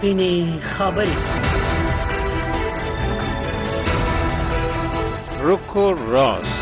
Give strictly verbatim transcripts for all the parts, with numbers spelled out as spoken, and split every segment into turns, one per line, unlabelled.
سپینې خبرې.
رکو راست.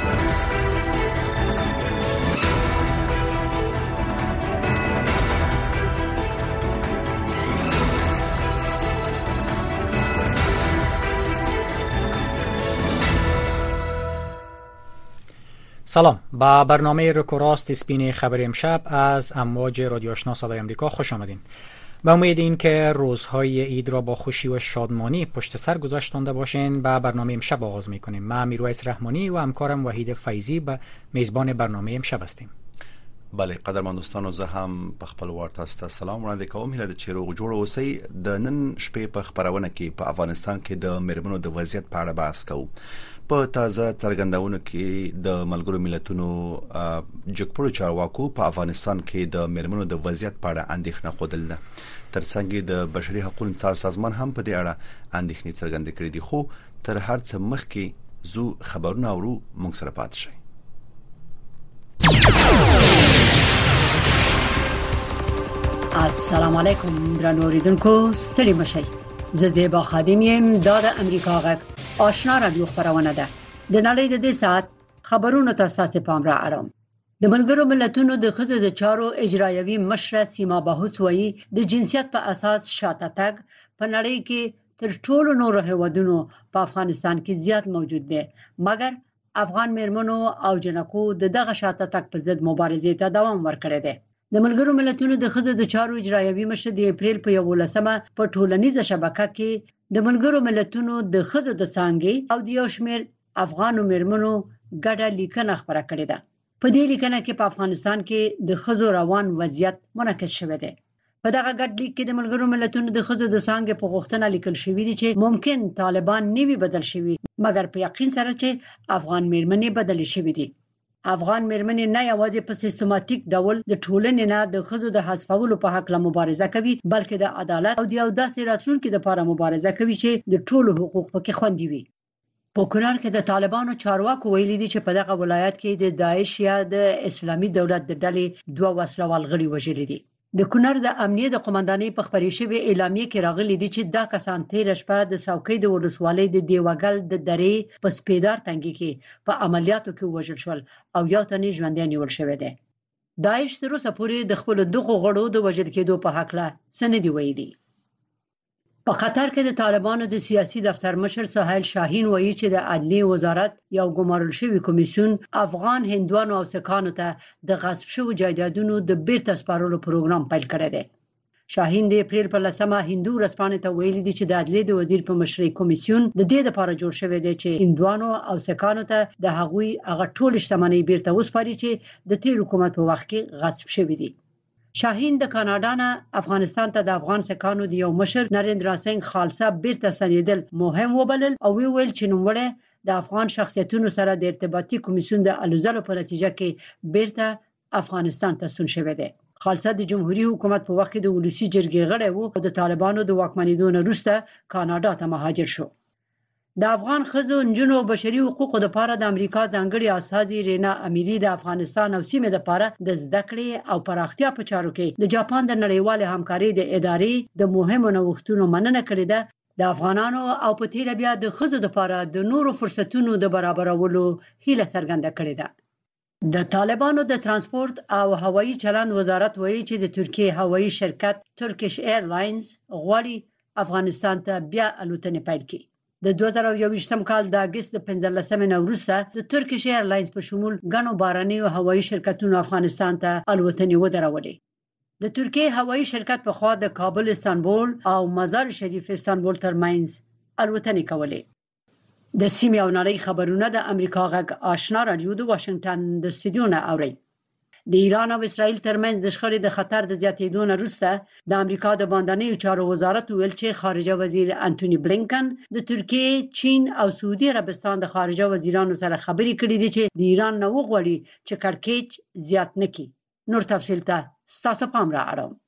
سلام، با برنامه رکو راست سپینې خبری امشب از امواج رادیو آشنا صدای امریکا خوش آمدین. با امید این که روزهای عید را با خوشی و شادمانی پشت سر گذاشتانده باشین. با برنامه امشب آغاز میکنیم. من میرویس رحمانی و همکارم وحید فیضی به میزبان برنامه امشب هستیم.
بله قدرمن دوستانو، زه هم په خپل وار تاسو ته سلام وړاندې کوم. هیله ده چې روغ جوړ اوسئ. د نن شپې په خبرونه کې په افغانستان کې د میرمنو د وضعیت په اړه بحث کوو. په تازه څرګندونو کې د ملګرو ملتونو جګپړو چارواکو په افغانستان کې د میرمنو د وضعیت په اړه اندېښنه خوده ده. ترڅنګ د بشري حقوقو څار سازمان هم په دې اړه اندېښنې څرګندې کړې دي. خو تر هر څه مخکې زو خبرونه اورو، موږ سره پاتې شئ.
السلام علیکم درنو اوریدونکو، ستړي مشئ. زه زیبا خادم یم. دا د امریکا غږ آشنا رادیو خبرونه ده. د نړۍ د دې ساعت خبرونو ته تاسو پام را اړوم. د ملګرو ملتونو د ښځو د چارو اجرایوي مشره سیما بهوت وایي د جنسیت په اساس شاته تګ په نړۍ کې تر ټولو نورو هیوادونو په افغانستان کې زیات موجود دی، مګر افغان میرمنو او جنکو د دغه شاته تګ په ضد مبارزې ته دوام ورکړی دی. د ملګرو ملتونو د ښځو د چارو اجرایوي مشر د اپریل په یولسمه په ټولنیزه شبکه کې د ملګرو ملتونو د ښځو د څانګې او د یو شمېر افغانو میرمنو ګډه لیکنه خپره کړې ده. په دې لیکنه کې په افغانستان کې د ښځو روان وضعیت منعکس شوی دی. په دغه ګډ لیک کې د ملګرو ملتونو د ښځو د څانګې په غوښتنه لیکل شوی دی چې ممکن طالبان نوي بدل شوي، مګر په یقین سره چې افغان میرمنې بدلې شوي دي. افغان میرمنې نه یوازې په سیستماتیک ډول د ټولنې نه د ښځو د حذفولو په حق له مبارزه کوي، بلکې د عدالت او د یو داسې راتلونکي لپاره مبارزه کوي چې د ټولو حقوق پکې خوندي وي. په کونړ کې د طالبانو چارواکو ویلي دي چې په دغه ولایت کې د داعش یا د اسلامي دولت د ډلې دوه وسلوال غړي وژلي دي. د کونړ د امنیه د قومندانۍ په خبرې شوې اعلامیه کې راغلي دي چې دا کسان تیر شپه د څوکۍ د ولسوالۍ د دیوګل د درې په سپیدار تنګي کې په عملیاتو کې وژل شول او یو تن ژوندی نیول شوی دی. داعش تر اوسه پورې د خپل دغه غړو د وژل کېدو په حق له څه نه دی ویلي. په قطر کې د طالبانو د سیاسي دفتر مشر سهیل شاهین وایي چې د عدلیې وزارت یو ګمارل شوی کمیسیون افغان هندوانو او سکانو ته د غصب شوو جایدادونو د بیرته سپارلو پروګرام پیل کړی دی. شاهین د اپریل په لسمه هندو ورځپاڼې ته ویلي دی چې د عدلیې د وزیر په مشرۍ کمیسیون د دې لپاره جوړ شوی دی چې هندوانو او سکانو ته د هغوی هغه ټول شتمنۍ بیرته وسپاري چې د تیر حکومت په وخت کې غصب شوی دي. شاهین د کاناډا نه افغانستان ته د افغان سکانو د یو مشر نریندرا سنگ خالصه بیرته ستنېدل مهم وبلل او ویل چې نوموړی د افغان شخصیتونو سره د ارتباطي کمیسیون د الوزلو په نتیجه کې بیرته افغانستان ته ستون شوی دی. خالصه د جمهوریت حکومت په وخت کې د ولسی جرګې غړی وو او د طالبانو د واکمنېدو نه وروسته کاناډا ته مهاجر شو. د افغان ښځو، نجونو او بشري حقوقو لپاره د امریکا ځانګړي استازي رینا امیری د افغانستان او سیمې لپاره د زده کړې او پراختیا په چارو کې د جاپان د نړیوالې همکارۍ د ادارې د مهمو نوښتونو مننه کړې ده. د افغانانو او په تیر بیا د ښځو لپاره د نورو فرصتونو د برابرولو هیله څرګنده کړې ده. د طالبانو د ترانسپورت او هوایي چلند وزارت وایي چې د ترکیه هوایي شرکت ترکیش ایرلاینز غواړي افغانستان ته بیا الوتنې پیل کړي. د دوه زره یوویشتم کال د اگست د پنځلسمې نه وروسته د ترکیش ایرلاینز په شمول ګڼو بهرنیو هوایي شرکتونو افغانستان ته الوتنې ودرولې. د ترکیه هوایي شرکت په خوا د کابل استانبول او مزار شریف استانبول ترمنځ الوتنې کولې. د سیمې او نړۍ خبرونه د امریکا غږ آشنا رادیو د واشنگټن د استودیو نه اوري. د ایران او اسرائیل ترمنځ د شخړې د خطر د زیاتېدو نه وروسته د امریکا د باندنیو چارو وزارت ویل چې خارجه وزیر انټونی بلینکن د ترکیه، چین او سعودي عربستان د خارجه وزیرانو سره خبرې کړې دي چې د ایران نه وغواړي چې کړکېچ زیات نکړي. نور تفصیل ته ستاسو پام را اړوم.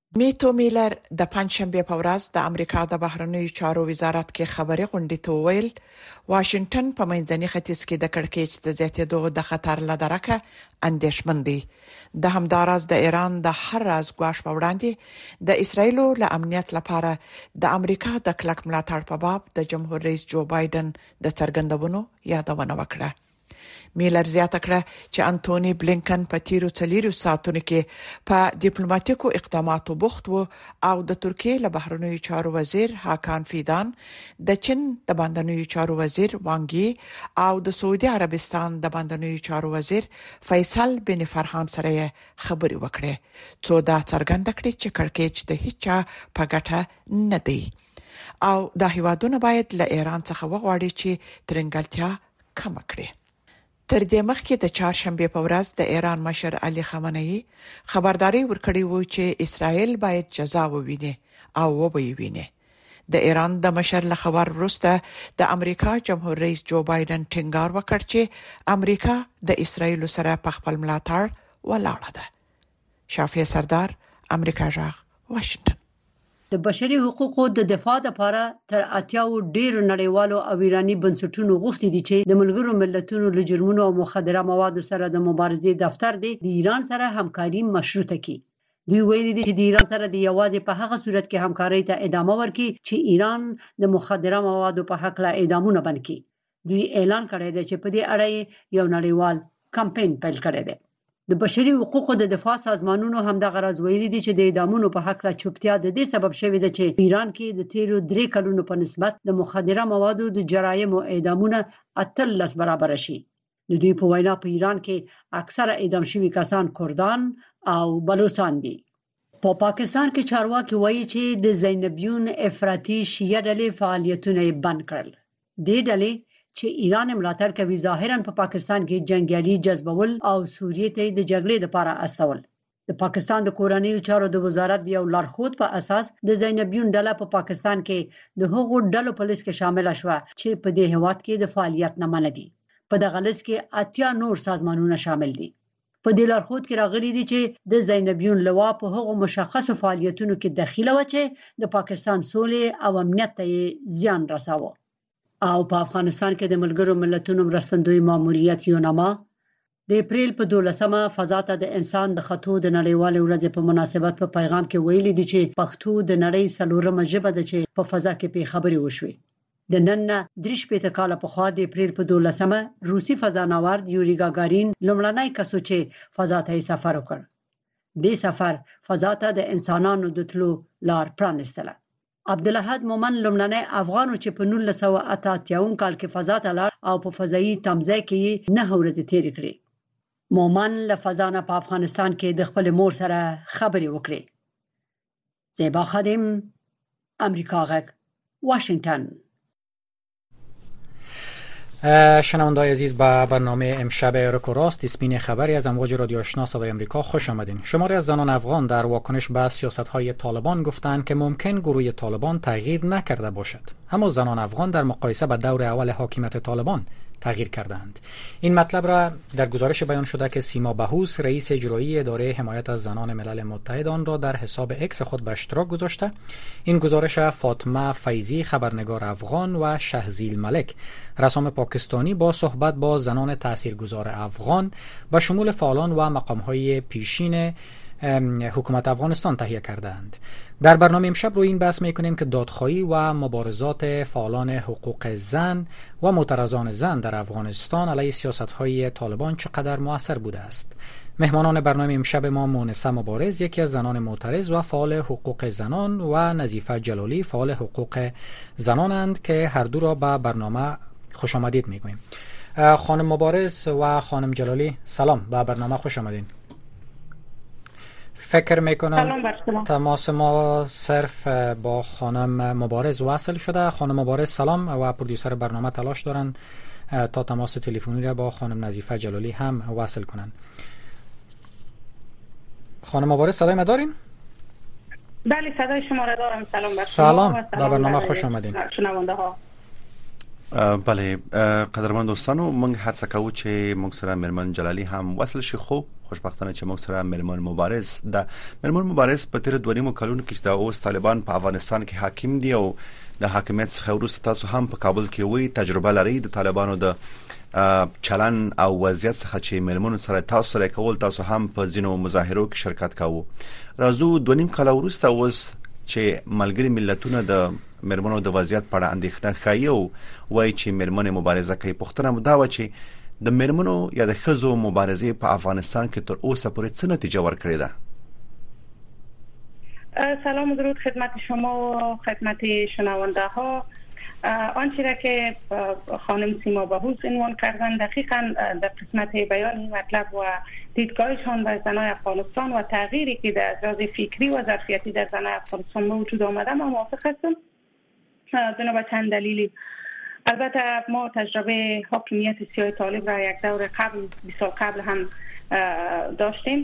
میتو میلر د پنځشنبه په ورځ د امریکا د بهرنیو چارو وزارت کې خبري غونډې ته ویل واشنگټن په منځني ختیځ کې د کړکېچ د زیاتېدو د خطر لدرکه اندېښمن دی. د همداراز د ایران د هر راز ګواښ په وړاندې د اسرایل له امنیت لپاره د امریکا د کلک ملاتړ په باب د جمهور رئیس جو بایدن د څرګندونو یادونه وکړه. میلر زیاته کړه چې انټونی بلینکن په تیرو څلورو ساعتونو کې په ډیپلوماټیکو اقداماتو بوخت وو او د ترکیې له بهرنیو چارو وزیر هاکان فیدان، د چین د باندنیو چارو وزیر وانګي او د سعودي عربستان د باندنیو چارو وزیر فیصل بن فرحان سره خبري وکړه، څو دا څرګنده کړي چې کړکېچ د هیڅ په ګټه نه دی او د هیوادونو باید له ایران څخه وغواړي چې ترنګلتیا کم کړي. تر دې مخکې د چهارشنبه په ورځ د ایران مشر علي خامنه‌ای خبرداري ورکړې و چې اسرائیل باید جزا وویني او وبوي. د ایران د مشر له خبر وروسته د امریکا جمهور رئیس جو بایدن ټینګار وکړ چې امریکا د اسرائیل سره په خپل ملاتړ ولاړه ده. شافعي سردار، امریکا جغ، واشنگټن.
د بشري حقوقو د دفاع لپاره تر اتیاو ډیر نړیوالو او ایرانی بنسټونو غوښتي دي چې د ملګرو ملتونو له جرمونو او مخدره موادو سره د مبارزې دفتر دی د ایران سره همکاري مشروطه کړي. دوی ویلي دي چې د ایران سره د یوازې په هغه صورت کې همکاري ته ادامه ورکړي چې ایران د مخدره موادو په حق له اعدامونه بند کړي. دوی اعلان کړی دی چې په دې اړه یو نړیوال کمپاین پیل کړی دی. د بشري حقوقو د دفاع سازمانونو هم د غرض ویلي دي چې د اعدامونو په حق لا چوپتیا د دې سبب شوی دی چې ایران کې د تیرو درې کلونو په نسبت د مخدره موادو د جرایمو اعدامونه اتلس برابر شي. د دوی په وینا په ایران کې اکثره اعدام شوي کسان کردان او بلوچستان دي. په پا پاکستان کې چارواکي وایي چې د زینبیون افراطي شیعه ډلې فعالیتونه بند کړل. دې ډلې چې ایران ملاتړ کوي ظاهرا په پا پاکستان کې جنگیالي جذبول او سوریې ته د جګړې لپاره استول. د پاکستان د کورنیو چارو د وزارت یو لارښود په اساس د زینبیون ډله په پا پاکستان کې د هغو ډلو په لیست کې شامل شوه چې په دې هیواد کې د فعالیت نه منع دي. په دغه لیست کې اتیا نور سازمانونه شامل دي. په دې لارښود کې راغلي دي چې د زینبیون لوا په هغو مشخصو فعالیتونو کې دخیله و چې د پاکستان سولې او امنیت ته زیان رساوه. او په افغانستان کې د ملګرو ملتونو مرستندوی ماموریت یوناما د اپریل په دولسمه فضا ته د انسان د خطو د نړیوالې ورځې په مناسبت په پیغام کې ویلي دي چې پښتو د نړۍ څلورمه ژبه ده چې په فضا کې په خبري وشوي. د نن نه درې شپېته کاله پخوا د اپریل په دولسمه روسي فضانورد یوري ګاګارین لومړنی کس چې فضا ته سفر وکړ. دې سفر فضا ته د انسانانو د تلو لار پرانستله. عبدالاحد مومن لومړنی افغان چې په نولس سوه اته اتیا کال کې فضا ته لاړ او په فضایي تمځای کې نه ورځې تیر کړې. مومن له فضا نه په افغانستان کې د خپل مور سره خبرې وکړې. زیبا خادم، امریکا غږ، واشنگتن.
شنونده‌های عزیز، به برنامه امشب رک و راست اسپین خبری از امواج رادیو آشنا صدای آمریکا خوش آمدین. شماری از زنان افغان در واکنش به سیاست‌های طالبان گفتند که ممکن گروه طالبان تغییر نکرده باشد، اما زنان افغان در مقایسه با دور اول حاکمیت طالبان تغییر کردند. این مطلب را در گزارش بیان شده که سیما بهوس رئیس اجرایی اداره حمایت از زنان ملل متحد آن را در حساب اکس خود به اشتراک گذاشته. این گزارش فاطمه فیضی خبرنگار افغان و شهزیل ملک رسام پاکستانی با صحبت با زنان تاثیرگذار افغان به شمول فعالان و مقام‌های پیشین حکومت افغانستان تهیه کردند. در برنامه امشب روی این بحث میکنیم که دادخواهی و مبارزات فعالان حقوق زن و معترضان زن در افغانستان علیه سیاست‌های طالبان چقدر مؤثر بوده است. مهمانان برنامه امشب ما مونسه مبارز، یکی از زنان معترض و فعال حقوق زنان، و نظیفه جلالی، فعال حقوق زنانند که هر دو را به برنامه خوش آمدید میگویم. خانم مبارز و خانم جلالی، سلام، به برنامه خوش آمدین. فکر میکنم تماس ما صرف با خانم مبارز وصل شده. خانم مبارز سلام، و پرودیوسر برنامه تلاش دارن تا تماس تلفنی را با خانم نظیفه جلالی هم وصل کنن. خانم مبارز صدای ما دارین؟
بله صدای شما را دارم. سلام بر
شما. سلام، به برنامه خوش آمدین.
شنونده ها.
بله قدرمن دوستانو، موږ هڅه کوو چې موږ سره مرمن جلالی هم وصل شي، خو خوشبختانه چې موږ سره مرمن مبارز د مرمن مبارز په تیر دوه نیمو کلونو کې د اوس طالبان په افغانستان کې حاکم دي او د حاکمیت څخه وروسته تاسو هم په کابل کې وی تجربه لرئ د طالبانو د چلن او وضعیت څخه چې مرمن سره تاسو سره کول، تاسو هم په ځینو مظاهرو کې شرکت کاوه. راځو دوه نیم کال وروسته اوس چې ملګری ملتونه د مرمنو د وضعیت په اړه اندېښنه ښیي او وایي چې مرمن مبارزه کوي. پوښتنه مو دا و چې د مرمنو یا د ښځو مبارزې په افغانستان کې تر اوسه پورې څه نتیجه ورکړې ده؟
سلام و درود خدمت شما و خدمت شنونده ها. آنچه را که خانم سیما بهوز عنوان کردن دقیقاً در قسمت بیان این مطلب و دیدگاهشان به زنای افغانستان و تغییری که در لحاظ فکری و ظرفیتی در زنای افغانستان به وجود آمده ما موافق هستم بنا به چند دلیلی. البته ما تجربه حاکمیت سیاه طالب را یک دور قبل بیست سال قبل هم داشتیم.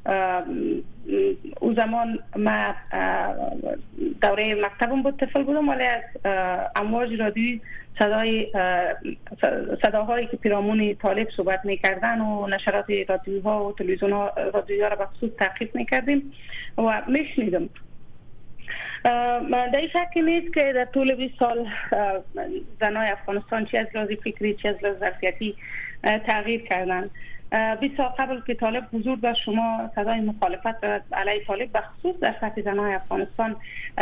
او زمان ما دوره مکتبم بود، طفل بودم، ولی از امواج رادیویی صدای صداهایی که پیرامون طالب صحبت میکردن و نشرات رادیوها و تلویزیون ها رادیوها را به خصوص تعقیب میکردیم و میشنیدم. در این شکی نیست که در طول بیست سال زنای افغانستان چه از لحاظ فکری چه از لحاظ ظرفیتی تغییر کردند. بیست سال قبل که طالب حضور داشت شما صدای مخالفت علیه طالب به خصوص در سطح زنای افغانستان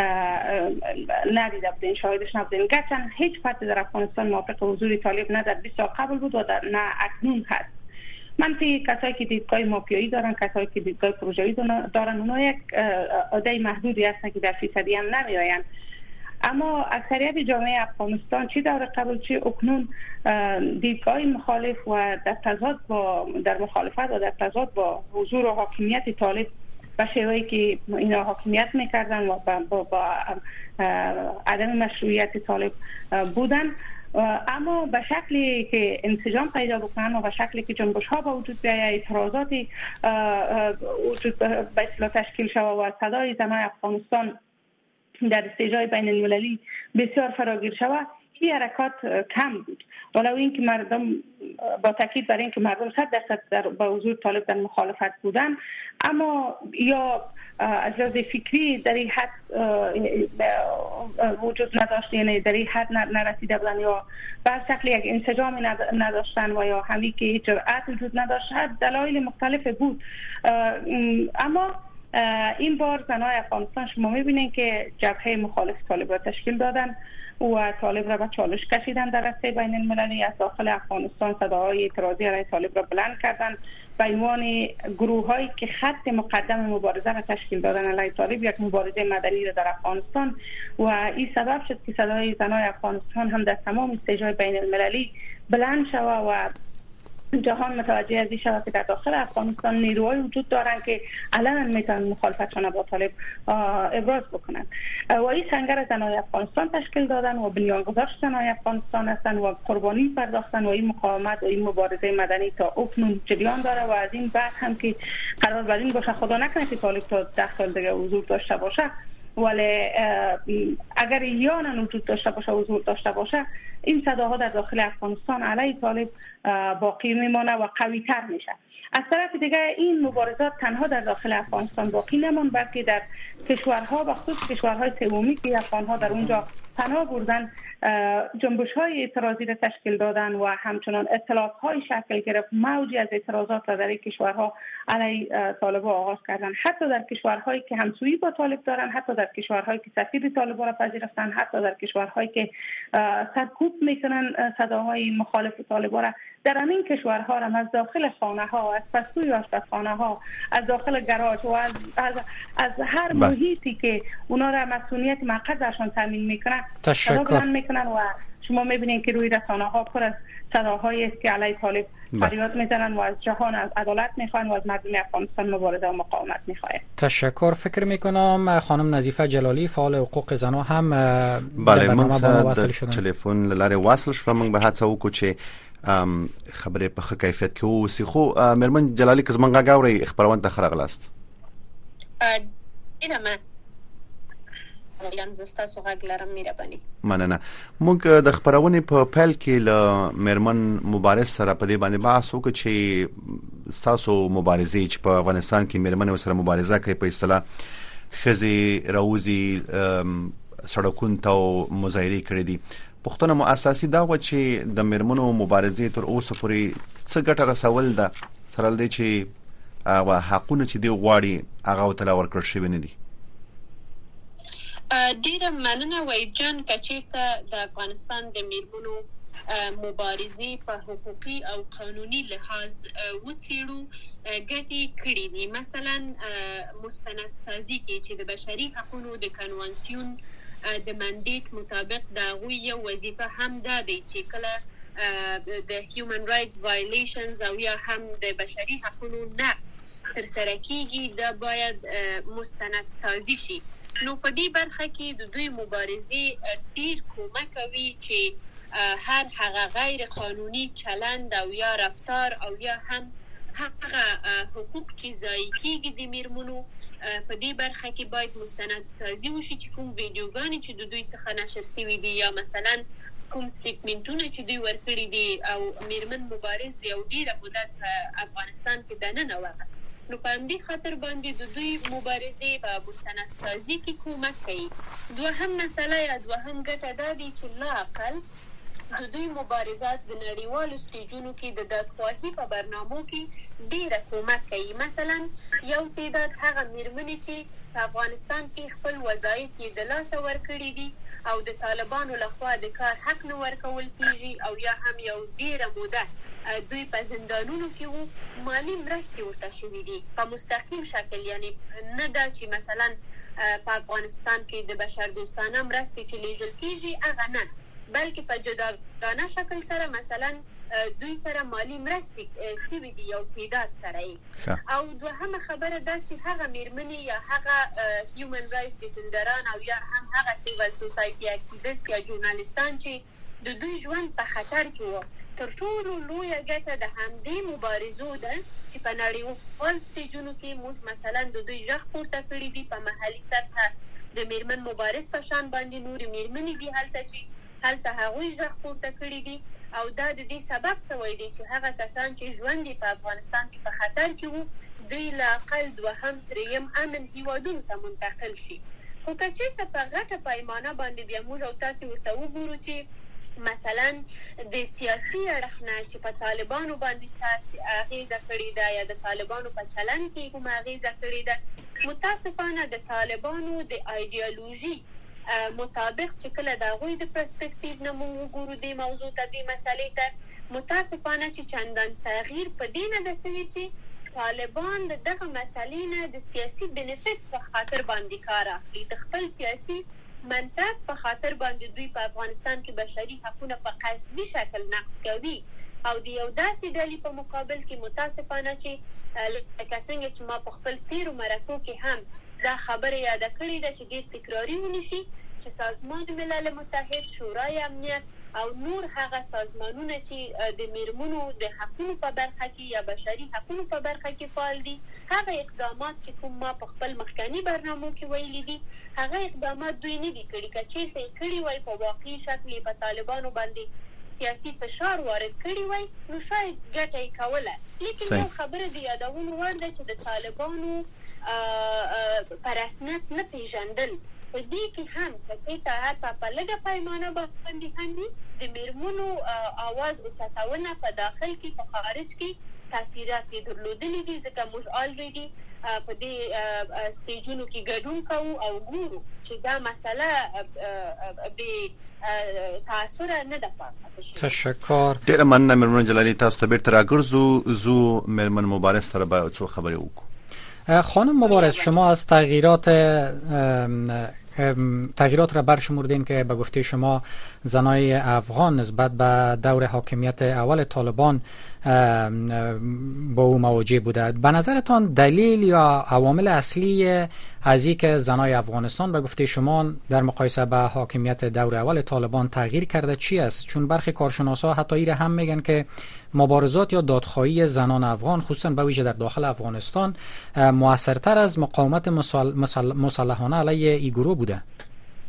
ندیده بودین، شاهدش نبودین. گرچه هیچ فردی در افغانستان موافق حضور طالب نه در بیست سال قبل بود و در نه اکنون هست. منفی کسایی که دیدگاه مافیایی دارن، کسایی که دیدگاه پروژه‌ای دارن، اونا یک عده محدودی هستن که در فیصدی هم نمیآین. اما اکثریت جامعه افغانستان چی دور قبل چی اکنون دیدگاه مخالف و در تضاد با در مخالفت و در تضاد با حضور و حاکمیت طالب و شیوهی که اینا حاکمیت میکردن و با, با, با عدم مشروعیت طالب بودن، اما به شکلی که انسجام پیدا بکنن و به شکلی که جنبش ها به وجود بیاید، اعتراضاتی وجود به اصطلاح تشکیل شود و صدای زنای افغانستان در استیجای بین المللی بسیار فراگیر شود، این حرکات کم بود. ولو اینکه مردم با تاکید بر اینکه مردم صد درصد در با حضور طالب در مخالفت بودن، اما یا از لحاظ فکری در این حد وجود نداشت، یعنی در این حد نرسیده بودن یا به شکل یک انسجامی نداشتن و یا همی که جرأت وجود نداشت، دلایل مختلف بود. اما این بار زنای افغانستان شما میبینید که جبهه مخالف طالب را تشکیل دادن و طالب را به چالش کشیدن در رسته بین المللی. از داخل افغانستان صداهای اعتراضی علیه طالب را بلند کردن به عنوان گروه هایی که خط مقدم مبارزه را تشکیل دادن علیه طالب، یک مبارزه مدنی را در افغانستان، و این سبب شد که صدای زنای افغانستان هم در تمام استیج‌های بین المللی بلند شود و جهان متوجه از این شود که در داخل افغانستان نیروهای وجود دارند که علنا میتونن مخالفتشان با طالب ابراز بکنند و این سنگر زنای افغانستان تشکیل دادن و بنیانگذار زنای افغانستان هستند و قربانی پرداختن و این مقاومت و این مبارزه مدنی تا اکنون جریان داره و از این بعد هم که قرار بر این باشه، خدا نکنه که طالب تا ده سال دیگه حضور داشته باشه، ولی اگر یانن وجود داشته باشه حضور داشته باشه، این صداها در داخل افغانستان علیه طالب باقی میمانه و قوی تر میشه. از طرف دیگه این مبارزات تنها در داخل افغانستان باقی نمون، بلکه در کشورها و خصوص کشورهای سومی که افغانها در اونجا پناه بردن جنبش های اعتراضی را تشکیل دادن و همچنان اطلاعات های شکل گرفت، موجی از اعتراضات را در این کشورها علیه طالب آغاز کردن، حتی در کشورهایی که همسویی با طالب دارن، حتی در کشورهایی که سفیر طالب را پذیرفتن، حتی در کشورهایی که سرکوب میکنن صداهای مخالف طالب را. در همین کشورها را از داخل خانه ها، از پستوی آشپزخانه ها، از داخل گاراژ و از, از, از هر محیطی که اونا را مسئولیت موقت درشان تامین میکنن صدا بلند میکنن و شما میبینید که روی رسانه ها پر از صداهایی است که علیه طالب فریاد میزنن و از جهان از عدالت میخوان و از مردم افغانستان مبارزه و مقاومت میخوان.
تشکر. فکر میکنم خانم نظیفه جلالی فعال حقوق زنان هم
بله موږ د تلیفون لاره وصل شو. موږ به هڅه وکړو چې خبرې په ښه کیفیت کې ووسی. خو مرمن جلالی که زمونږ غږ اورئ خبرونه ته ښه راغلاست.
یان زستاسو غږ لرم مهرباني.
مننه. موږ د خبرونې په پیل کې له مېرمن مبارز سره په دې باندې بحث وکړو چې تاسو مبارزې چې په افغانستان کې مېرمن سره مبارزه کوي په اصطلاح خزي راوزي سړکونو ته مظاهره کړې دي. پښتون مو اساسي دا و چې د مېرمنو مبارزې تر اوسه پورې څه ګټه رسول ده سره دې چې هغه حقونه چې دی غواړي هغه وتلا ورکړ شوی نه دي.
ډیره مننه وای جان کچیرته د افغانستان د میرمنو مبارزې په حقوقي او قانوني لحاظ وڅېړو ګټې کړې دي. مثلا مستند سازي کې چې د بشري حقوقو د کنوانسیون د منډیټ مطابق د هغوی یو وظیفه هم دا دی چې کله د هیومن رایټس وایلیشنز او یا هم د بشري حقوقو نقض ترسره کیږي دا باید مستند سازي شي. نو په دې برخه کې د دوی مبارزې ډیر کومک کوي چې هر هغه غیر قانوني چلند او یا رفتار او یا هم هغه حقوق چې ځای کیږي د میرمنو په دې برخه کې باید مستند سازي وشي چې کوم ویډیوګانې چې د دوی څخه نشر شوي دي یا مثلا کوم سټیټمنټونه چې دوی ورکړي دي او میرمن مبارز یو ډیره مدت په افغانستان کې دننه وه، نو په همدې خاطر باندې د دوی مبارزې په مستند سازي کې کومک کوي. دوهم مسله یا دوهم ګټه دا دی چې لا اقل د دوی مبارزات د نړیوالو سټیجونو کې د دادخواهي په برنامو کې ډیره کومک کوي. مثلا یو تعداد هغه میرمنې چې په افغانستان کې خپل وظایف یې د لاسه ورکړي دي او د طالبانو لخوا د کار حق نه ورکول کیږي او یا هم یو ډیره موده دوی په زندانونو کې وو، مالی مرستې ورته شوي دي په مستقیم شکل، یعنی نه دا چې مثلا په افغانستان کې د بشردوستانه مرستې چې لیږل کیږي هغه نه، بلکې په جداګانه شکل سره مثلا دوی سره مالی مرستې سوي دي یو تعداد سره یې. او دوهمه خبره دا چې هغه میرمنې یا هغه هیومن رایټس ډیفندران او یا هم هغه سیول سوسایټي اکټیویسټ یا ژورنالیستان چې د دوی ژوند په خطر کې وو، تر ټولو لویه ګټه د همدې مبارزو ده چې په نړیوال سټیجونو کې موږ مثلا د دوی غږ پورته کړی دي. په محلي سطحه د میرمن مبارز په شان باندې نورې میرمنې دي هلته چې هلته هغوی غږ پورته کړی دي او دا د دې سبب سوی دی چې هغه کسان چې ژوند په افغانستان کې په خطر کې وو دوی لا اقل دوهم دریم امن هیوادونو ته منتقل شي. خو که چېرته په غټه پیمانه باندې بیا موږ او تاسې ورته وګورو چې مثلا د سیاسي اړخ نه چې په طالبانو باندې څه اغیزه کړې ده یا د طالبانو په چلند کې کومه اغیزه کړې ده، متاسفانه د طالبانو د ایډیالوژي مطابق چې کله د هغوی د پرسپکټیو نه موږ وګورو دې موضوع ته دې مسلې ته، متاسفانه چې چندان تغییر په دې نه ده سوی چې طالبان د دغه مسلې نه د سیاسي بینیفټس په خاطر باندې کار اخلي، د خپل سیاسي منفعت په خاطر باندې دوی په افغانستان کې بشري حقونه په قصدي شکل نقض کوي او د یو داسې ډلې په مقابل کې متاسفانه چې لکه څنګه چې ما په خپل تیرو مرکو کې هم دا خبره یاده کړې ده چې ډېر تکراري ونشي چې سازمان ملل متحد، شورای امنیت او نور هغه سازمانونه چې د میرمنو د حقوقو په برخه کې یا بشري حقوقو په برخه کې فعال دي، هغه اقدامات چې کوم ما په خپل مخکني برنامو کې ویلي دي هغه اقدامات دوی نه دي کړي. که چېرته یې کړي وای په واقعي شکل په طالبانو باندې سیاسي فشار وارد کړي وای نو شاید ګټه یې کوله. لیکن یو خبره د یادولو وړ ده چې د طالبانو په رسمیت نه پیژندل په دې کې هم په اطاعت په لږه پیمانه باندې هم د میرمنو اواز اوچتونه په داخل کې په خارج کې تاثیرات یې درلودلي دي، ځکه موږ آلریډي په دې سټیجونو کې ګډون کوو او ګورو چې دا مسله به تاثیر نه ده پاتې شوې.
تشکر. ډېره مننه میرمن جلالي، تاسو ته بیرته راګرځو. زو میرمن مبارز سره به څو خبرې وکړو.
خانم مبارز، شما از تغییرات تغییرات را برشمردین که به گفته شما زنای افغان نسبت به دور حاکمیت اول طالبان با او مواجه بوده. به نظرتان دلیل یا عوامل اصلی از این که زنای افغانستان به گفته شما در مقایسه با حاکمیت دور اول طالبان تغییر کرده چی است؟ چون برخی کارشناسا حتی ایره هم میگن که مبارزات یا دادخواهی زنان افغان خصوصا به ویژه در داخل افغانستان موثرتر از مقاومت مسلحانه علیه این گروه بوده.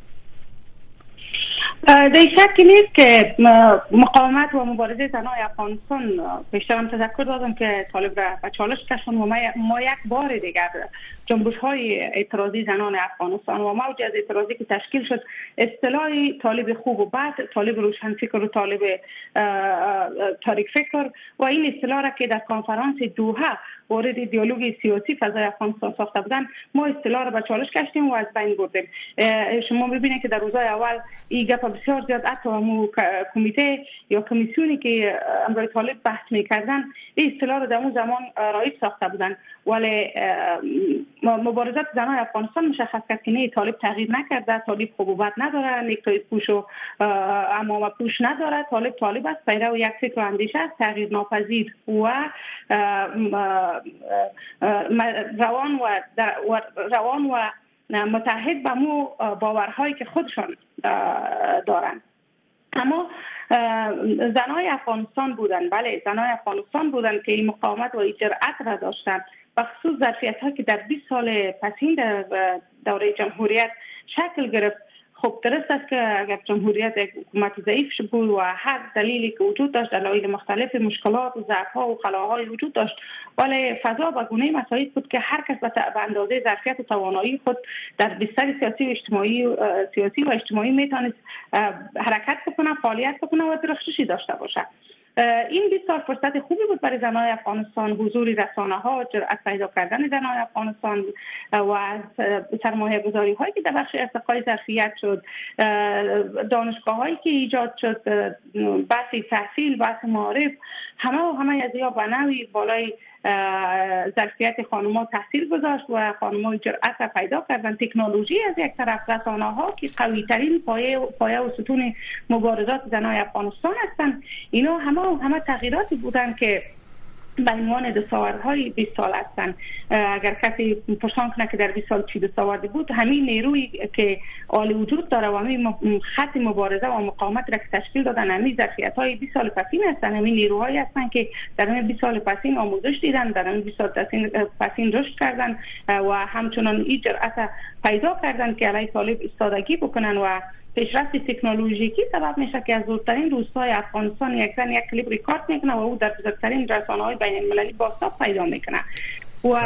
در شک نیست که مقاومت و مبارزه زنان افغانستان، پیشتر هم تذکر دادم که طالب را به چالش کشوند و ما یک بار دیگر جنبش های اعتراضی زنان افغانستان و موج از اعتراضی که تشکیل شد، اصطلاح طالب خوب و بد، طالب روشنفکر و طالب تاریک فکر و این اصطلاح را که در کنفرانس دوحه وارد دیالوگ سیاسی فضای افغانستان ساخته بودن، ما اصطلاح را به چالش کشیدیم و از بین بردیم. شما ببینید که در روزهای اول این گپ بسیار زیاد حتی مو کمیته یا کمیسیونی که امروی طالب بحث میکردن این اصطلاح را در اون زمان رایج ساخته بودن، ولی مبارزات زنان افغانستان مشخص کرد که نه، طالب تغییر نکرده، طالب خوب و بد نداره، نیکتای پوش و امامه پوش نداره، طالب طالب است، پیرو یک فکر و اندیشه است، تغییر ناپذیر و روان و روان و متحد به مو باورهایی که خودشان دارند. اما زنای افغانستان بودن، بله زنای افغانستان بودن که این مقاومت و این جرأت را داشتن، بخصوص ظرفیت ها که در بیست سال پسین در دوره جمهوریت شکل گرفت. خب درست است که اگر جمهوریت یک حکومت ضعیف بود و هر دلیلی که وجود داشت، دلایل مختلف، مشکلات و ضعف‌ها و خلاهای وجود داشت، ولی فضا به گونه مساعد بود که هر کس به اندازه ظرفیت و توانایی خود در بستر سیاسی و اجتماعی سیاسی و اجتماعی میتونست حرکت بکنه، فعالیت بکنه و درخششی داشته باشه. این بیست سال فرصت خوبی بود برای زنان افغانستان، حضور رسانه ها، جرأت پیدا کردن زنان افغانستان و از سرمایه گذاری هایی که در بخش ارتقای ظرفیت شد، دانشگاه هایی که ایجاد شد، بحث تحصیل، بحث معارف، همه و همه از یا بنوی بالای ظرفیت خانم‌ها تحصیل گذاشت و خانم‌ها جرأت را پیدا کردن. تکنولوژی از یک طرف، رسانه ها که قوی ترین پایه پایه و ستون مبارزات زنان افغانستان هستند، اینا همه و همه تغییراتی بودند که به عنوان دستاوردهای بیست سال هستند. اگر کسی پرسان کنه که در بیست سال چی دستاوردی بود، همین نیروی که عالی وجود داره و همین خط مبارزه و مقاومت را که تشکیل دادن، همین ظرفیت‌های بیست سال پسین هستند، همین نیروهایی هستند که در همین بیست سال پسین آموزش دیدن، در همین بیست سال پسین رشد کردن و همچنان این جرأت پیدا کردن که علیه طالب ایستادگی بکنن و پیشرفت تکنولوژیکی سبب میشه که از زودترین روزهای افغانستان یک زن یک کلیپ ریکارد میکنه و او در بزرگترین رسانه‌های بین المللی بازتاب پیدا میکنه و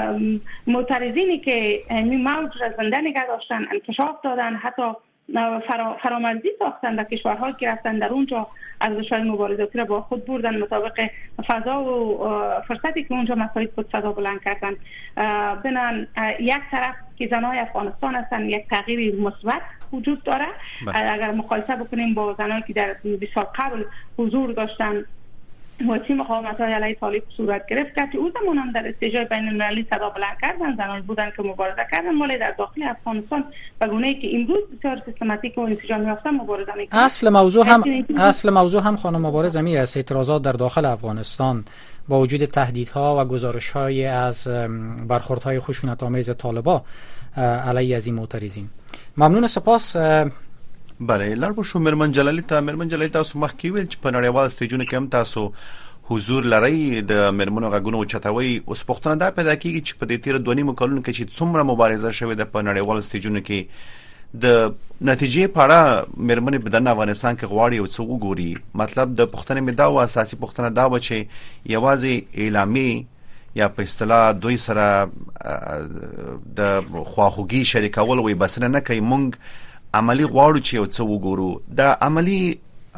معترضینی که این موج را زنده نگه داشتن، انکشاف دادن، حتی فرا فرامرزی ساختن در کشورهایی که رفتن در اونجا ارزش‌های مبارزاتی را با خود بردن مطابق فضا و فرصتی که اونجا مساعد بود فضا بلند کردن. بنان یک طرف که زنای افغانستان هستن یک تغییر مثبت وجود داره. اگر مقایسه بکنیم با زنایی که در بیست سال قبل حضور داشتن و چی مقاومت‌های علیه طالب صورت گرفت که او زمان هم در استیج‌های بین المللی صدا بلند کردن، زنانی بودن که مبارزه کردن، ولی در داخل افغانستان به گونه‌ای که امروز بسیار سیستماتیک و انسجام یافته مبارزه می‌کنن.
اصل موضوع هم اصل موضوع هم خانم مبارز می است، اعتراضات در داخل افغانستان با وجود تهدیدها و گزارش‌های از برخوردهای خشونت‌آمیز طالبان علیه از این معترضین. ممنون، سپاس.
بله، لار بشو مرمن جلالی ته مرمن جلالی تاسو مخکې ویل چې په نړیوال سټیجونو کې هم تاسو حضور لرئ د مرمنو غږونو او چتاوي. اوس پښتنه دا پیدا کیږي چې په دې تیر دوه نیمو کلونو کې چې څومره مبارزه شوې ده په نړیوال سټیجونو کې، د نتیجې په اړه مرمنې بدن افغانستان کې غواړي او څه وګوري. مطلب د پښتنې مدا او اساسي پښتنه دا و چې یوازې اعلامي یا په اصطلاح دوی سره د خواخوږي شریکول وي بس نه کوي، مونږ عملی غواړو چې یو څه وګورو. دا عملی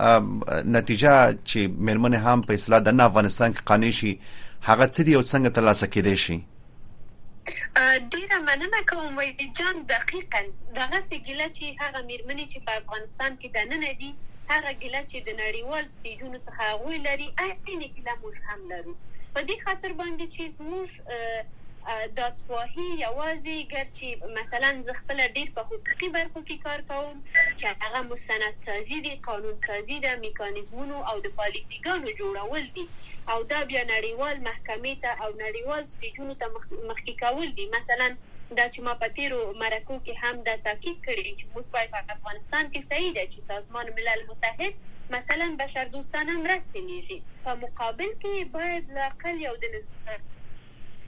نتیجه چې مرمنې هم په اصطلاح د افغانستان کې قانع شي، هغه څه دی او څنګه ترلاسه کېدای شي؟
ډیره مننه کوم وایي جان. دقیقاً دغه سګیله چې هغه مرمنې چې په افغانستان کې دننه دي، هغه ګیله چې د نړیوال سټیجونو څخه هغوی لري، عین ګیله موږ هم لرو. په دې خاطر باندې چې زموږ دادخواهی یوازې ګرچې مثلا زه خپل ډیر په حقوقي برخو کې کار کوم چې هغه مستندسازي دي، قانون سازي ده، میکانیزمونو او د پالیسیګانو جوړول دي او دا بیا نړیوال محکمې ته او نړیوال سټیجونو ته مخکې کول دي. مثلا دا چې ما په تیرو مرکو کې هم دا تاکید کړی چې موږ باید په افغانستان کې صحیح ده چې سازمان ملل متحد مثلا بشر دوستانه مرستې نیږي، په مقابل کې باید لاقل یو د نظر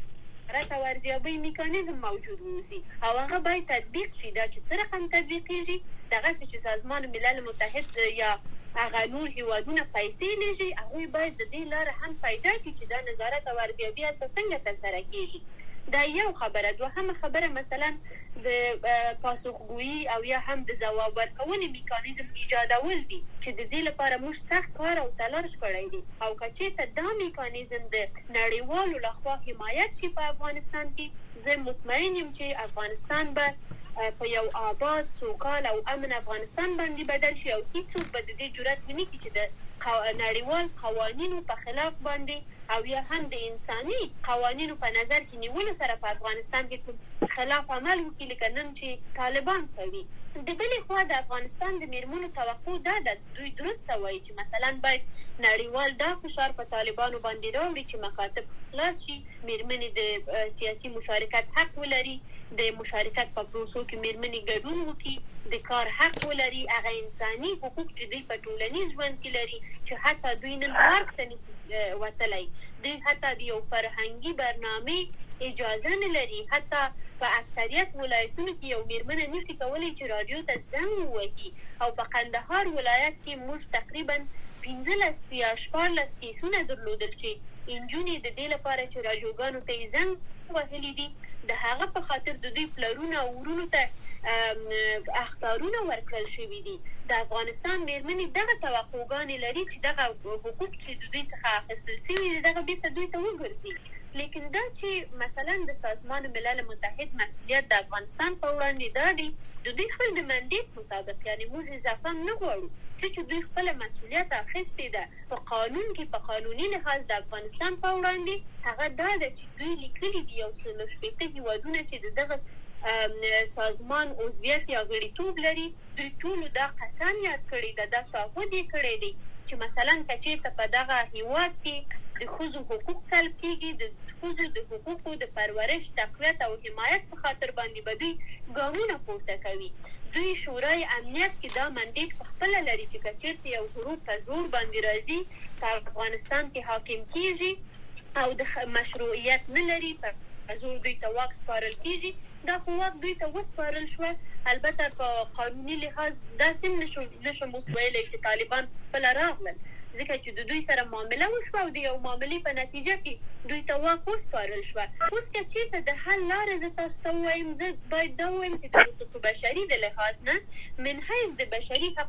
نظارت او ارزیابۍ میکانیزم موجود ووسي او هغه باید تطبیق شي. دا چې څه رقم تطبیق کیږي، دغه چې سازمان ملل متحد یا هغه نور هیوادونه پیسې لږي، هغوی باید د دې لاره هم پیدا کړي چې دا نظارت او ارزیابي هلته څنګه ترسره کیږي. دا یو خبره. دوهمه خبره مثلا د پاسخګویي او یا هم د ځواب ورکونې میکانیزم ایجادول دي چې د دې لپاره موږ سخت کار او تلاش کړی دی او که چېرته دا میکانیزم د نړیوالو لخوا حمایت شي په افغانستان کې، زه مطمئن یم چې افغانستان به په یو آباد، سوکال او امن افغانستان باندې بدل شي او هیڅوک به د دې جرأت ونه کړي چې د نړیوال قوانینو په خلاف باندې او یا هم د انساني قوانینو په نظر کې نیولو سره په افغانستان کې خلاف عمل وکړي، لکه نن چې طالبان کوي. د بلې خوا د افغانستان د میرمنو توقع دا ده، دوی درسته وایي چې مثلا باید نړیوال دا فشار په طالبانو باندې راوړي چې مکاتب خلاص شي، میرمنې د سیاسي مشارکت حق ولري، د مشارکت په پروسو کې میرمنې ګډون وکړي، د کار حق ولري، هغه انساني حقوق چې دوی په ټولنیز ژوند کې لري چې حتی دوی نن پارک ته نشي وتلی، دوی حتی د یو فرهنګي برنامې اجازه نه لري، حتی په اکثریت ولایتونو کې یو میرمنه نشي کولی چې رادیو ته زنګ ووهي او په قندهار ولایت کې موږ تقریبا پنځلس یا شپاړلس کیسونه درلودل چې نجونې د دې لپاره چې راډیوګانو ته یې زنګ وهلي دي، د هغه په خاطر د دوی پلرونه او ورونو ته اخطارونه ورکړل شوي دي. د افغانستان میرمنې دغه توقعګانې لري چې دغه حقوق چې د دوی څخه اخیستل شوي دي دغه بیرته دوی ته وګرځي. لیکن دا چې مثلا د سازمان ملل متحد مسؤلیت د افغانستان په وړاندې دا دی، د دوی خپل د منډیټ مطابق، یعنی موږ اضافه نه غواړو، چې دوی خپل مسؤلیت اخیستې ده په قانون کې، په قانوني لحاظ د افغانستان په وړاندې هغه دا ده چې دوی لیکلي دي یو څلور شپېته هیوادونه چې د دغه سازمان عضویت یا غړیتوب لري، دوی ټولو دا قسم یاد کړی ده، دا تعهد یې کړی دی چې مثلا که چېرته په دغه هیواد کې د ښځو حقوق سلب کېږي، د ښځو د حقوقو د پرورش، تقویت او حمایت په خاطر باندې به دوی ګامونه پورته کوي. دوی شورای امنیت کې دا منډیټ په خپله لري چې که چېرته یو ګروپ په زور باندې راځي په افغانستان کې حاکم کېږي او د مشروعیت نه لري، په زور دوی ته واک سپارل کېږي، دا خو واک دوی ته وسپارل شوه. البته په قانوني لحاظ داسې هم نشم اوس ویلی چې طالبان خپله راغلل، ځکه چې د دوی سره معامله وشوه او د یو معاملې په نتیجه کې دوی ته واک وسپارل شوه. اوس که چېرته د حل لاره زه تاسو ته ووایم، زه باید دا ووایم چې د حقوق بشري د لحاظ نه من حیث د بشري حق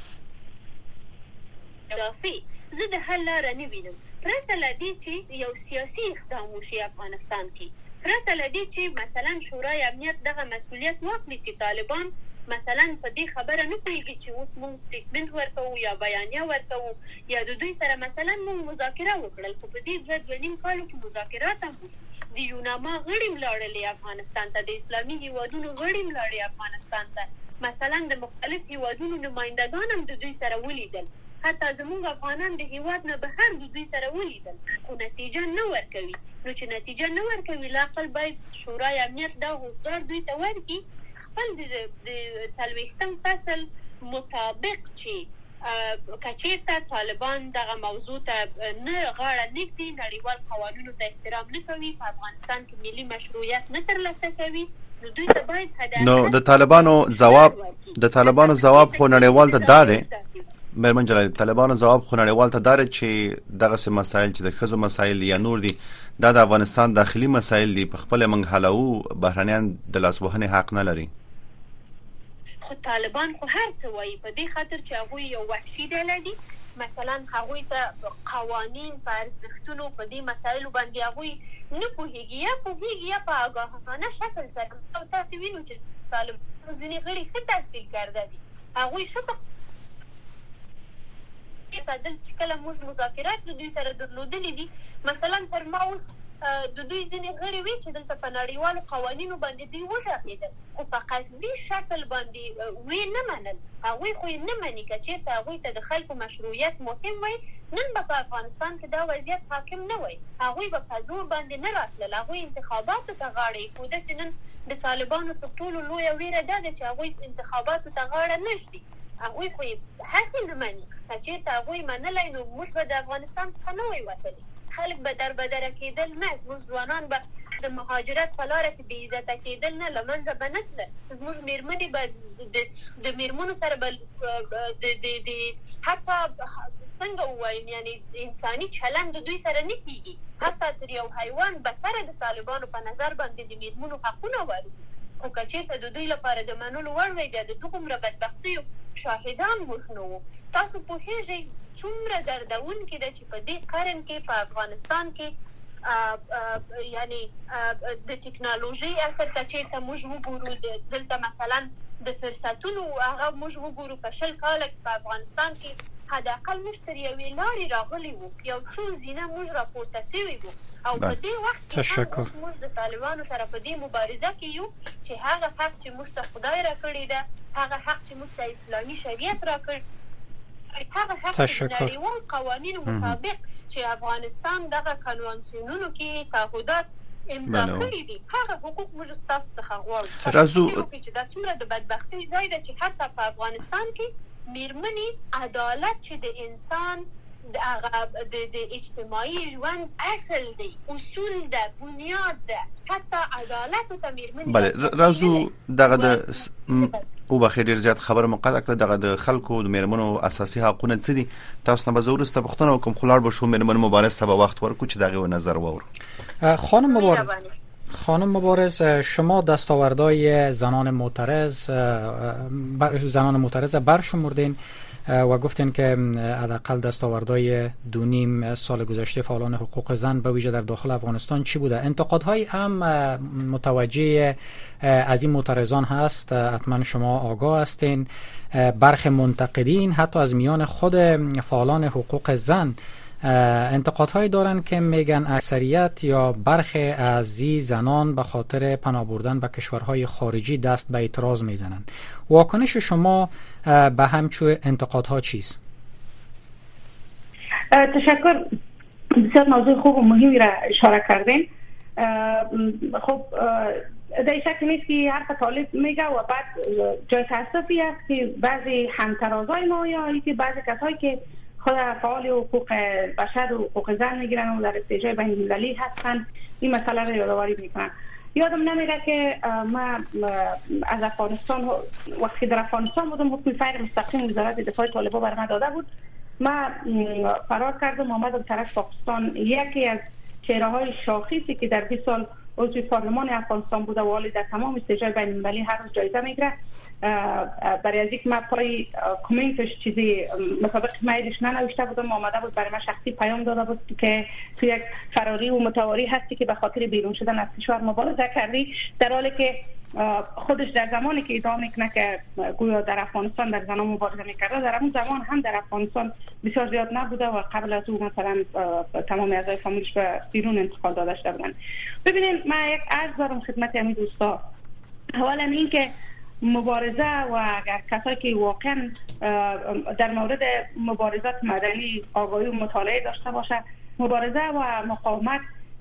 دافع زه د حل لاره نه وینم، پرته له دې چې یو سیاسي اقدام وشي افغانستان کې، پرته له دې چې مثلا شورای امنیت دغه مسؤلیت واخلي چې طالبان مثلا په دې خبره نه پوهېږي چې اوس موږ سټیټمنټ ورکوو یا بیانیه ورکوو یا د دوی سره مثلا موږ مذاکره وکړل، خو په دې دوه دوه نیم کالو کې مذاکرات هم وشو، د یوناما غړي ولاړلې افغانستان ته، د اسلامي هیوادونو غړي ولاړې افغانستان ته، مثلا د مختلف هیوادونو نمایندګان هم د دوی سره ولیدل، حتی زموږ افغانان د هیواد نه بهر د دوی سره ولیدل، خو نتیجه نه ورکوي. نو چې نتیجه نه ورکوي لاقل باید شورای امنیت دا هشدار دوی ته ورکړي خپل د څلوېښتم فصل مطابق چې که چېرته طالبان دغه موضوع ته نه غاړه نږدي، نړیوال قوانینو ته احترام نه کوي، په افغانستان کې ملي مشروعیت نه ترلاسه کوي، نو دوی ته باید هدایت. نو
د طالبانو ځواب د طالبانو ځواب خو نړیوال ته دا دی مېرمن جلال، طالبانو ځواب خو نړیوال ته دا دی چې دغسې مسایل چې د ښځو مسایل یا نور دي دا د افغانستان داخلي مسایل دي، په خپله موږ حلوو، بهرنیان د لاسوهنې حق نه لري.
خو طالبان خو هر څه وایي په دې خاطر چې هغوی یو وحشي ډله دي، مثلا هغوی ته قوانین په ارزښتونو په دې مسایلو باندې هغوی نه پوهېږي، یا پوهېږي یا په آګاهانه شکل سره. او تاسو وینو چې طالبانو ځینې غړي ښه تحصیل کرده دي، هغوی ښه په دلته چې کله موږ مذاکرات د دوی سره درلودلي دي، مثلا تر ما اوس د دوی ځینې غړي وي چې دلته په نړیوالو قوانینو باندې دوی وغږېدل، خو په قصدي شکل باندې ویې نه منل، هغوی خو یې نه مني. که چېرته هغوی ته د خلکو مشروعیت مهم وای، نن به په افغانستان کې دا وضعیت حاکم نه وای، هغوی به په زور باندې نه راتلل، هغوی انتخاباتو ته غاړه ایښوده چې نن د طالبانو تر ټولو لویه ویره دا ده چې هغوی انتخاباتو ته غاړه نه ږدي، هغوی خو یې هسې نه مني. که چېرته هغوی منلی نو موږ به د افغانستان څخه نه وای وتلي، خلک به دربدره کېدل، نه زموږ ځوانان به د مهاجرت په لاره کې بې عزته کېدل نه له منځه به نه تله. زموږ مېرمنې به د مېرمنو سره به د حتی څنګه ووایم یعنې انساني چلند د دوی سره نه کېږي، حتی تر یو حیوان بدتره د طالبانو په نظر باندې د مېرمنو حقونه ورځي. خو که چېرته د دوی لپاره د منلو وړ وی بیا د دومره بدبختیو شاهدان موږ نه وو. تاسو پوهېږئ څومره دردونکې ده چې په دې قرن کې په افغانستان کې یعنی د ټکنالوژي اثر که چېرته موږ وګورو دلته مثلا د فرصتونو هغه موږ وګورو په شل کاله کې په افغانستان کې حداقل موږ تر یوې لارې راغلي وو، یو څو زینه موږ راپورته سوي وو او په دې وخت کې موږ د طالبانو سره په دې مبارزه کې یو چې هغه حق چې موږ ته خدای راکړی ده، هغه حق چې موږ ته اسلامي شریعت راکړی، هغه حق چې د نړیوال قوانینو مطابق چې افغانستان دغه کنوانسیونونو کې تعهدات امضا کړي دي هغه حقوق موږ ستاسو څخه غواړو.
راځو
چې دا څومره د بدبختۍ ځای ده چې حتی په افغانستان کې مېرمنې عدالت چې د انسان د د اجتماعي ژوند اصل دی، اصول ده، بنیاد ده، حتی عدالت ته مېرمنې
بله راځو دغه د او بخیر ډیر زیات خبره مقاطع کړه دغه د خلکو د مېرمنو اساسي حقونه څه دي. تاسو نه به زه وروسته پوښتنه وکړم خو لاړ به شو مېرمن مبارز ته به وخت ورکړو چې دغه نظر واورو.
خانم مبارز خانم مبارز شما دستاوردهای زنان معترض زنان معترض برشمردین و گفتین که حداقل دستاوردهای دو نیم سال گذشته فعالان حقوق زن به ویژه در داخل افغانستان چی بوده؟ انتقادهای هم متوجه از این معترضان هست، حتما شما آگاه هستین. برخی منتقدین حتی از میان خود فعالان حقوق زن انتقادهایی دارن که میگن اکثریت یا برخی از این زنان به خاطر پناه بردن به کشورهای خارجی دست به اعتراض میزنن. واکنش شما به همچون انتقادها چیست؟
تشکر، بسیار موضوع خوب و مهمی را اشاره کردین. خب در شک نیست که هر طالب میگه و بعد جای تاسفی است که بعضی همترازای ما یا که بعضی کسایی که خود فعال حقوق بشر و حقوق زن میگیرن و در استیجای بین المللی هستن این مسئله رو یادآوری میکنن. یادم نمیره که ما از افغانستان وقتی در افغانستان بودم حکم فیر مستقیم وزارت دفاع طالبان بر من داده بود، ما فرار کردم آمدم طرف پاکستان. یکی از چهره های شاخصی که در بیست سال عضو پارلمان افغانستان بوده و حالی در تمام استیجای بین المللی هر روز جایزه میگیره، برای از یک ما پای کامنتش چیزی مطابق مایلش ننوشته بودم، آمده بود برای من شخصی پیام داده بود که تو یک فراری و متواری هستی که به خاطر بیرون شدن از کشور مبارزه کردی، در حالی که خودش در زمانی که ادعا میکنه که گویا در افغانستان در زنان مبارزه میکرده، در اون زمان هم در افغانستان بسیار زیاد نبوده و قبل از او مثلا تمام اعضای فامیلش به بیرون انتقال داده شده بودن. ببینید من یک عرض دارم خدمت همین دوستا. اولا این که مبارزه و اگر کسایی که واقعا در مورد مبارزات مدنی آگاهی و مطالعه داشته باشه، مبارزه و مقاومت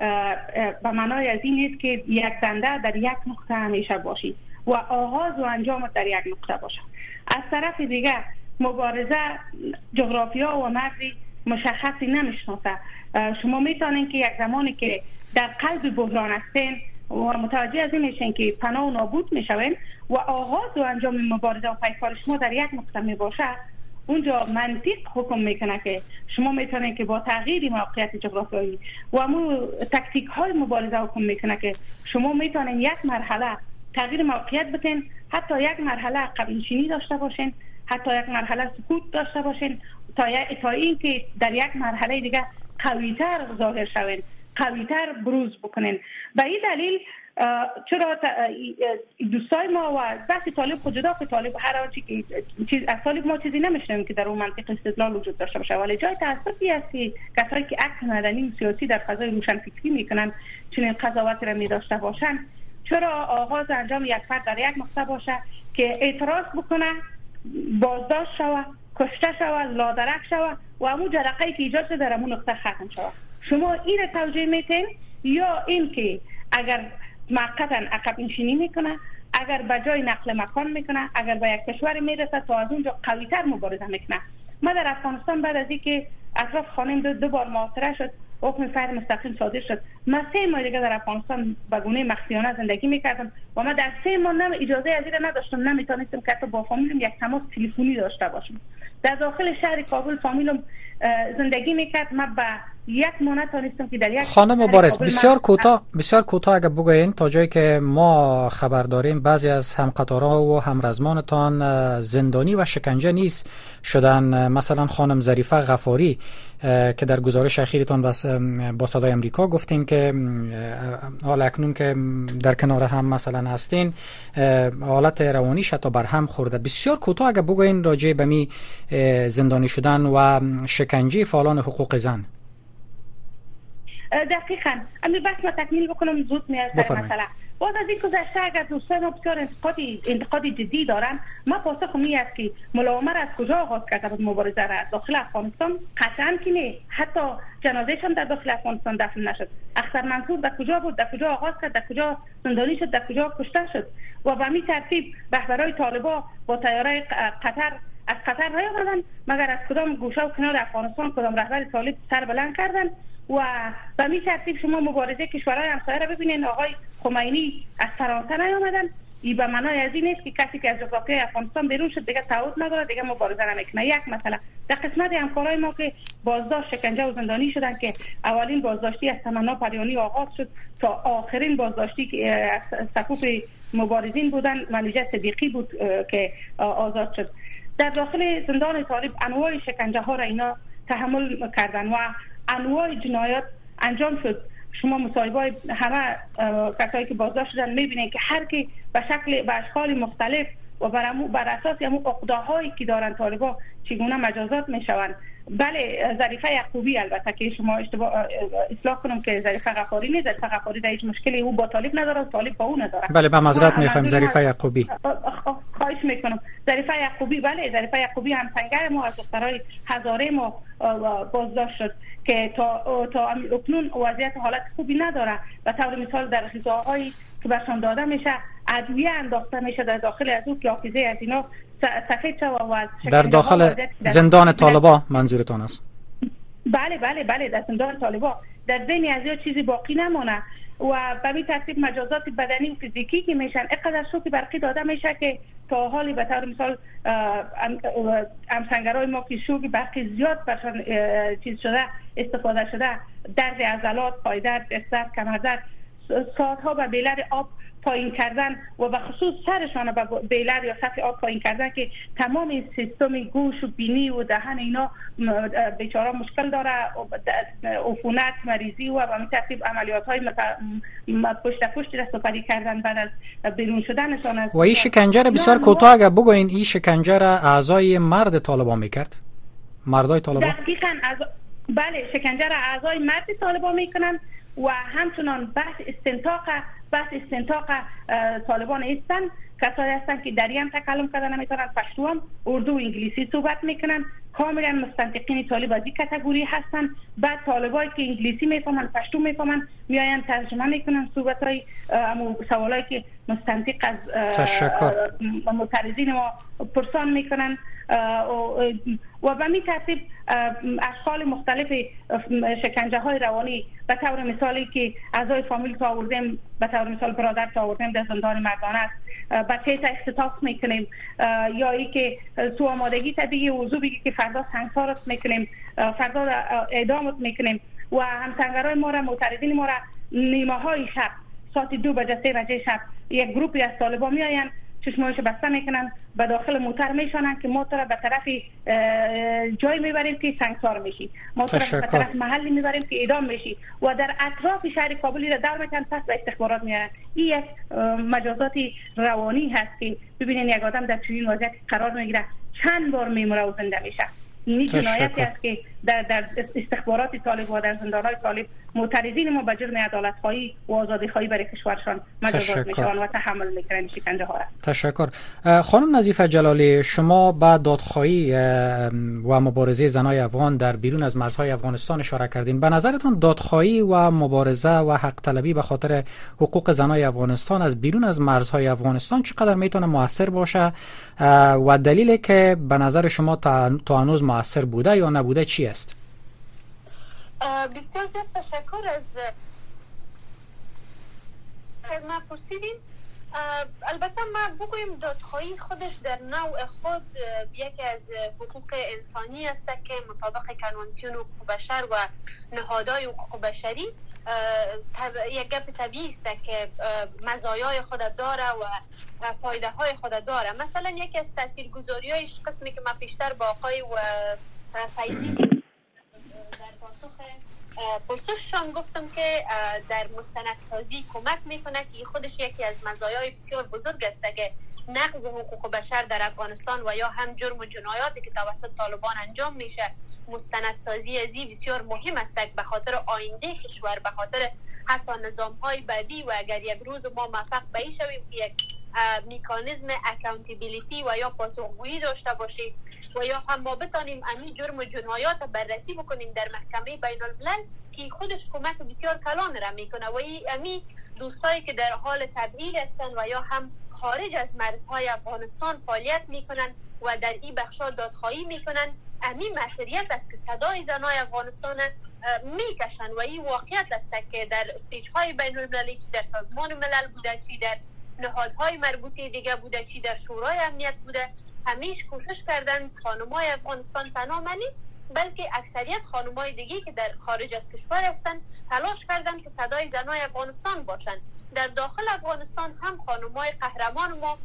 به معنای از این نیست که یک دنده در یک نقطه همیشه باشی و آغاز و انجام در یک نقطه باشه. از طرف دیگه مبارزه جغرافیا و مرزی مشخصی نمیشناسه. شما میتونین که یک زمانی که در قلب بحران هستین و متوجه از این میشین که پناه و نابود میشوین و آغاز و انجام مبارزه و پیکار شما در یک نقطه میباشه، اونجا منطق حکم میکنه که شما میتونید که با تغییر موقعیت جغرافیایی و مو تکتیک های مبارزه حکم میکنه که شما میتونید یک مرحله تغییر موقعیت بتین، حتی یک مرحله عقب نشینی داشته باشین، حتی یک مرحله سکوت داشته باشین تا تا اینکه در یک مرحله دیگه قوی‌تر ظاهر شوین، قوی‌تر بروز بکنین. به این دلیل چرا دوستای ما و بحث طالب خود جدا که طالب هر آنچه که چیز از طالب ما چیزی نمیشنیم که در اون منطق استدلال وجود داشته باشه، ولی جای تأسفی است که کسایی که عکس مدنی و سیاسی در فضای روشنفکری میکنن چنین قضاوتی را میداشته باشن، چرا آغاز انجام یک فرد در یک نقطه باشه که اعتراض بکنه، بازداشت شوه، کشته شوه، لادرک شوه و همون جرقه‌ای که ایجاد شده در همون نقطه ختم شوه؟ شما این را توجیه میتین یا این که اگر موقتا عقب نشینی میکنه، اگر به جای نقل مکان میکنه، اگر به یک کشور میرسه تا از اونجا قوی‌تر مبارزه میکنه؟ ما در افغانستان بعد از اینکه اطراف خانم دو, دو بار محاصره شد، حکم فیر مستقیم صادر شد. من سه ماه دیگه در افغانستان به گونه مخفیانه زندگی میکردم و من در سه ماه نم اجازه از این نداشتم، نمیتونستم که حتی با فامیلم یک تماس تلفنی داشته باشم. در داخل شهر کابل فامیلم زندگی میکرد. من با یک ماه نتونستم که در یک
خانم مبارز بسیار کوتاه بسیار کوتاه اگه بگوین تا جایی که ما خبر داریم بعضی از همقطارها و همرزمانتان زندانی و شکنجه نیز شدن. مثلا خانم ظریفه غفاری که در گزارش اخیرتان با صدای امریکا گفتین که حال اکنون که در کنار هم مثلا هستین حالت روانیش حتی بر هم خورده. بسیار کوتاه اگه بگوین راجع به می زندانی شدن و شکنجه فعالان حقوق زن.
دقیقاً امی بس ما تکمیل بکنم زود میاد در مسئله. باز از این گذشته اگر دوستان ما بسیار انتقادی انتقادی جدی دارن، ما پاسخ می است که ملاومر از کجا آغاز کرده بود مبارزه را داخل افغانستان؟ قطعاً که نه. حتی جنازه‌ش هم در داخل افغانستان دفن نشد. اختر منصور در کجا بود؟ در کجا آغاز کرد؟ در کجا زندانی شد؟ در کجا کشته شد؟ و به همین ترتیب رهبرای طالبان با طیاره قطر از قطر نیامدن مگر از کدام گوشه و کنار افغانستان کدام رهبر طالب سر بلند کردن. و به می ترتیب شما مبارزه کشورهای همسایه را ببینید. آقای خمینی از فرانسه نیامدن. این به معنای از این نیست که کسی که از جغرافیای افغانستان بیرون شد دیگه تعهد نداره دیگه مبارزه نمیکنه. یک مثلا در قسمت همکارای ما که بازداشت شکنجه و زندانی شدن که اولین بازداشتی از تمنا پریانی آغاز شد تا آخرین بازداشتی که از صفوف مبارزین بودن منیژه صدیقی بود که آزاد شد. در داخل زندان طالب انواع شکنجه ها را اینا تحمل کردن و انواع جنایات انجام شد. شما مصاحبه همه کسایی که بازداشت شدن میبینید که هر کی به شکل به اشکال مختلف و بر بر اساس همون عقده‌هایی که دارن طالبا چگونه مجازات میشوند. بله ظریفه یعقوبی البته که شما اشتباه اصلاح کنم که ظریفه غفاری نیست. ظریفه غفاری در هیچ مشکلی او با طالب نداره و طالب با او نداره.
بله به معذرت میخوام ظریفه یعقوبی.
خواهش میکنم. ظریفه یعقوبی بله ظریفه یعقوبی هم سنگر ما از دخترای هزاره ما بازداشت شد که تا تا اکنون وضعیت حالت خوبی نداره. به طور مثال در غذاهایی که برشان داده میشه ادویه انداخته میشه در داخل از او که حافظه از اینا سفید شد و
در داخل زندان طالبان منظورتان است؟
بله بله بله در زندان طالبان در ذهن از چیزی باقی نمونه و به این ترتیب مجازات بدنی و فیزیکی که میشن اینقدر شوکی برقی داده میشه که تا حالی به طور مثال همسنگرای ما که شوکی برقی زیاد برشان چیز شده استفاده شده، درد عضلات، پای درد، دست کمر درد، ساعتها به بیلر آب پایین کردن و به خصوص سرشان به بیلر یا سطح آب پایین کردن که تمام این سیستم گوش و بینی و دهن اینا بیچاره مشکل داره، عفونت، مریضی و به این ترتیب عملیات های پشت پشت را سپری کردن بعد از بیرون شدنشان از
و این شکنجه را بسیار کوتاه اگه بگوین این شکنجه را اعضای مرد طالبان میکرد؟ مردای طالبان؟
دقیقاً از بله شکنجه را اعضای مرد طالبان میکنن و همچنان بحث استنطاق بحث استنطاق طالبان هستن. کسایی هستن که دری هم تکلم کردن نمیتونن، پشتو هم، اردو و انگلیسی صحبت میکنن، کاملا مستنطقین طالب از این کاتگوری هستن. بعد طالبایی که انگلیسی میفهمن، پشتو میفهمن، میاین ترجمه میکنن صحبتای سوالایی که مستنطق از معترضین ما پرسان میکنن و به می ترتیب اشکال مختلف شکنجه های روانی به طور مثالی که اعضای فامیل تا آوردیم، به طور مثال برادر تا آوردیم در زندان مردانه است، بچه تا اختطاف میکنیم یا ای که تو آمادگی طبیعی وضو بگی که فردا سنگسارت میکنیم، فردا اعدامت میکنیم و همسنگرای ما را معترضین ما را نیمه های شب ساعت دو بجه سه بجه شب یک گروپی از طالبان میآیند چشمایش بسته میکنن به داخل موتر میشانن که ما تو را به طرف جای میبریم که سنگسار میشی، ما تو را به طرف محلی میبریم که اعدام میشی و در اطراف شهر کابل را دور میکنن پس به استخبارات میارن. این یک مجازات روانی هست که ببینین یک آدم در چنین وضعیتی قرار میگیره چند بار میموره و زنده میشه. این جنایتی است که در در استخبارات طالب و در زندان‌های طالب معترضین ما به جرم عدالت‌خواهی و آزادی‌خواهی برای کشورشان مجازات میشوند و تحمل میکنن شکنجه ها را.
تشکر. خانم نظیفه جلالی، شما با دادخواهی و مبارزه زنای افغان در بیرون از مرزهای افغانستان اشاره کردین. به نظرتون دادخواهی و مبارزه و حق طلبی به خاطر حقوق زنای افغانستان از بیرون از مرزهای افغانستان چقدر میتونه موثر باشه و دلیلی که به نظر شما تا هنوز موثر بوده یا نبوده چی است؟
بسیار زیاد تشکر از از ما پرسیدین. البته ما بگویم دادخواهی خودش در نوع خود یکی از حقوق انسانی است که مطابق کنوانسیون حقوق بشر و نهادهای حقوق بشری یک گپ طبیعی است که مزایای خود داره و فایده های خود داره. مثلا یکی از تاثیرگذاری‌هایش قسمی که من پیشتر با آقای و فیضی در پاسخ پرسششان گفتم که در مستندسازی کمک میکنه که خودش یکی از مزایای بسیار بزرگ است که نقض حقوق بشر در افغانستان و یا هم جرم و جنایاتی که توسط طالبان انجام میشه مستندسازی ازی بسیار مهم است به خاطر آینده کشور، به خاطر حتی نظام های بعدی. و اگر یک روز ما موفق به این شویم که یک میکانیزم اکاونتیبیلیتی و یا پاسخگویی داشته باشیم و یا هم ما بتانیم امی جرم و جنایات بررسی بکنیم در محکمه بین الملل که خودش کمک بسیار کلان را میکنه و امی دوستایی که در حال تبعید هستند و یا هم خارج از مرزهای افغانستان فعالیت میکنن و در این بخشا دادخواهی میکنن، امی مسئولیت است که صدای زنای افغانستان میکشن و این واقعیت است که در استیج های بین المللی در سازمان ملل بوده چی در نهادهای مربوطه دیگه بوده چی در شورای امنیت بوده، همیش کوشش کردن خانمای افغانستان تنها منی بلکه اکثریت خانمای دیگه که در خارج از کشور هستن تلاش کردن که صدای زنای افغانستان باشن. در داخل افغانستان هم خانمای قهرمان ما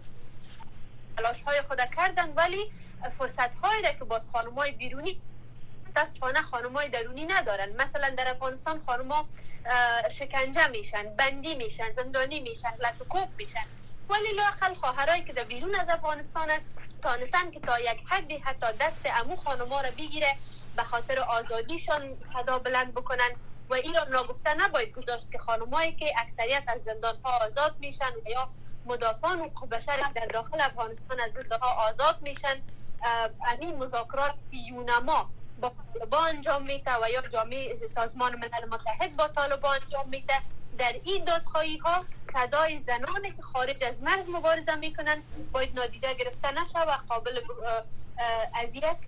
تلاش های خود کردن ولی فرصت هایی را که باز خانمای بیرونی متاسفانه خانمای درونی ندارن. مثلا در افغانستان خانما شکنجه میشن، بندی میشن، زندانی میشن، لط و کوب میشن، ولی لااقل خواهرایی که در بیرون از افغانستان است تانستن که تا یک حدی حتی دست امو خانما را بگیره به خاطر آزادیشان صدا بلند بکنن و این را ناگفته نباید گذاشت که خانمایی که اکثریت از زندان ها آزاد میشن و یا مدافعان حقوق بشر در داخل افغانستان از زندان ها آزاد میشن، این مذاکرات یونما با طالبان انجام میده و یا جامعه سازمان ملل متحد با طالبان انجام میده. در این دادخواهی ها صدای زنانی که خارج از مرز مبارزه میکنن باید نادیده گرفته نشه و قابل اذیت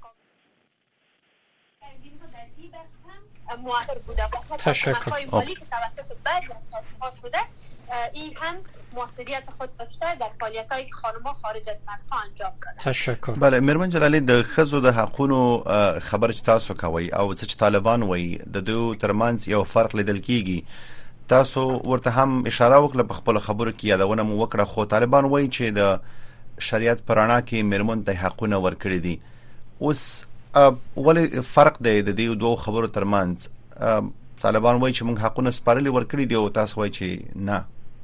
هم مؤثر بوده.
تشکر.
مالی که توسط بعضی اساسات بوده این هم موثریت خود داشته در فعالیتایی که خانم‌ها خارج از مرزها انجام دادن.
تشکر.
بله مرمن جلالی د خزو د حقونو خبر چې تاسو کوي او چې طالبان وایي د دوی ترمنځ یو فرق لیدل کیږي، تاسو ورته هم اشاره وکړه په خپل خبرو کې یادونه مو وکړه، خو طالبان وایي چې د شریعت پرانا کې مرمن ته حقونه ورکړي دي. اوس ولې فرق دی د دې دوه خبرو ترمنځ؟ طالبان وایي چې موږ حقونه سپارلي ورکړي دي او تاسو وایي چې نه.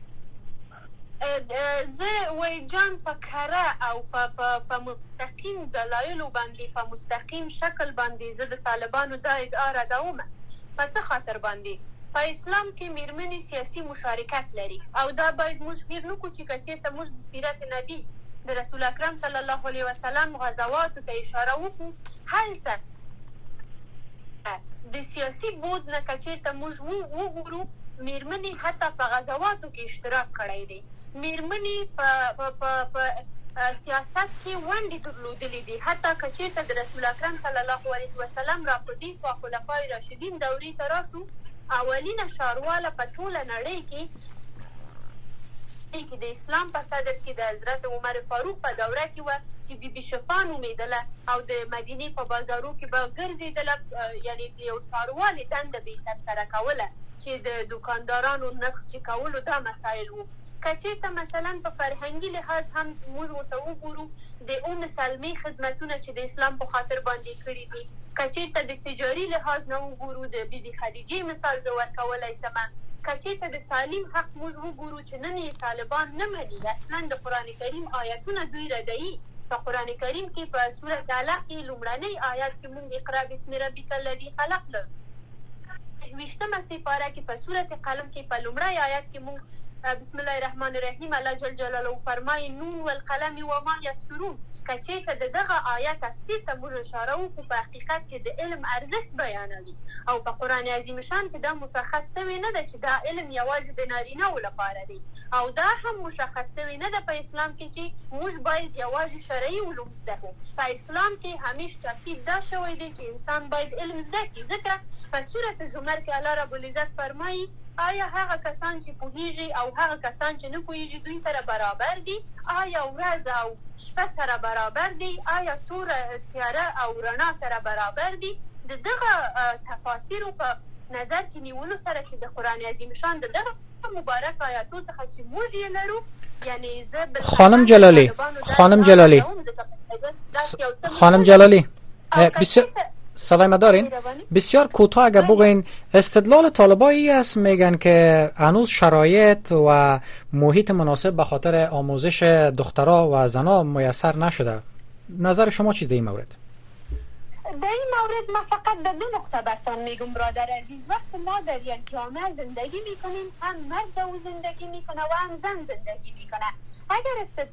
زه وای جان په کره او په مستقیم دلایلو باندې په مستقیم شکل باندې زه د طالبانو دا ادعا ردوم. په څه خاطر باندې؟ په اسلام کې میرمنې سیاسي مشارکت لري او دا باید موږ هیر نکړو چې که چېرته موږ د سیرت نبی د رسول اکرم صلی الله علیه وسلم غزواتو ته اشاره وکړو، هلته د سیاسي بود نه که چېرته موږ وګورو میرمنې حتی په غزواتو کې اشتراک کړی دی، میرمنې په سیاست کې ونډې درلودلې دي، حتی که چېرته د رسول اکرم صلی الله علیه وسلم را په دې خوا خلفای راشدین دورې ته راسو، اولینه ښارواله په ټوله نړۍ کې کې د اسلام په صدر کې د حضرت عمر فاروق په دوره کې وه چې بی بی شفا نومېدله او د مدینې په بازارو کې به ګرځېدله، یعنې د یو ښاروالې دنده به یې ترسره کوله چې د دوکاندارانو نرخ چې کولو دا مسایل وو. که چېرته مثلا په فرهنګي لحاظ هم موږ ورته وګورو د ام سلمې خدمتونه چې د اسلام په خاطر باندې کړي دي، که چېرته د تجاري لحاظ نه وګورو د بی بی خدیجې مثال زه ورکولی شمه، که چېرته د تعلیم حق موږ وګورو چې نن یې طالبان نه مني، اصلا د قرآن کریم آیتونه دوی ردوي. په قرآن کریم کې په سورة علق کې لومړنی آیت کې موږ اقرا بسم ربک الذي خلق له ویشتمه سپاره کې په سورة قلم کې په لومړی آیت کې موږ بسم الله الرحمن الرحیم الله جل جلاله فرمایي نون والقلم وما یسطرون. که چېرته د دغه آیت تفسیر ته موږ اشاره وکړو په حقیقت کې د علم ارزښت بیانوي او په قرآن عظیم شان کې دا مشخص شوی نه ده چې دا علم یوازې د نارینه‌و لپاره دی او دا هم مشخص شوی نه ده په اسلام کې چې موږ باید یوازې شرعي علوم زده کړو. په اسلام کې همیش تاکید دا شوی دی چې انسان باید علم زده کړي، ځکه په صورت زمر کې الله رب العزت فرمایي آیا هغه کسان چې پوهیږي او هغه کسان چې نه پوهیږي دوی سره برابر دي؟ آیا ورځ او شپه سره برابر دي؟ آیا تور تیاره او رڼا سره برابر دي؟ د دغه تفاسیرو په نظر کې نیولو سره چې د قرآن عظیم شان د دغه مبارک آیاتو څخه چې موږ یې لرو، یعنی زه
خانم جلالی خانم جلالی خانم جلالی بسیار صدای ما دارین؟ بسیار کوتاه اگر بگوین استدلال طالبایی است میگن که هنوز شرایط و محیط مناسب به خاطر آموزش دخترها و زنها میسر نشده. نظر شما چیه در این مورد؟
در این مورد ما فقط در دو نقطه برتان میگم برادر عزیز. وقت ما در یک جامعه زندگی میکنیم، هم مرد او زندگی میکنه و هم زن زندگی میکنه. اگر استدلال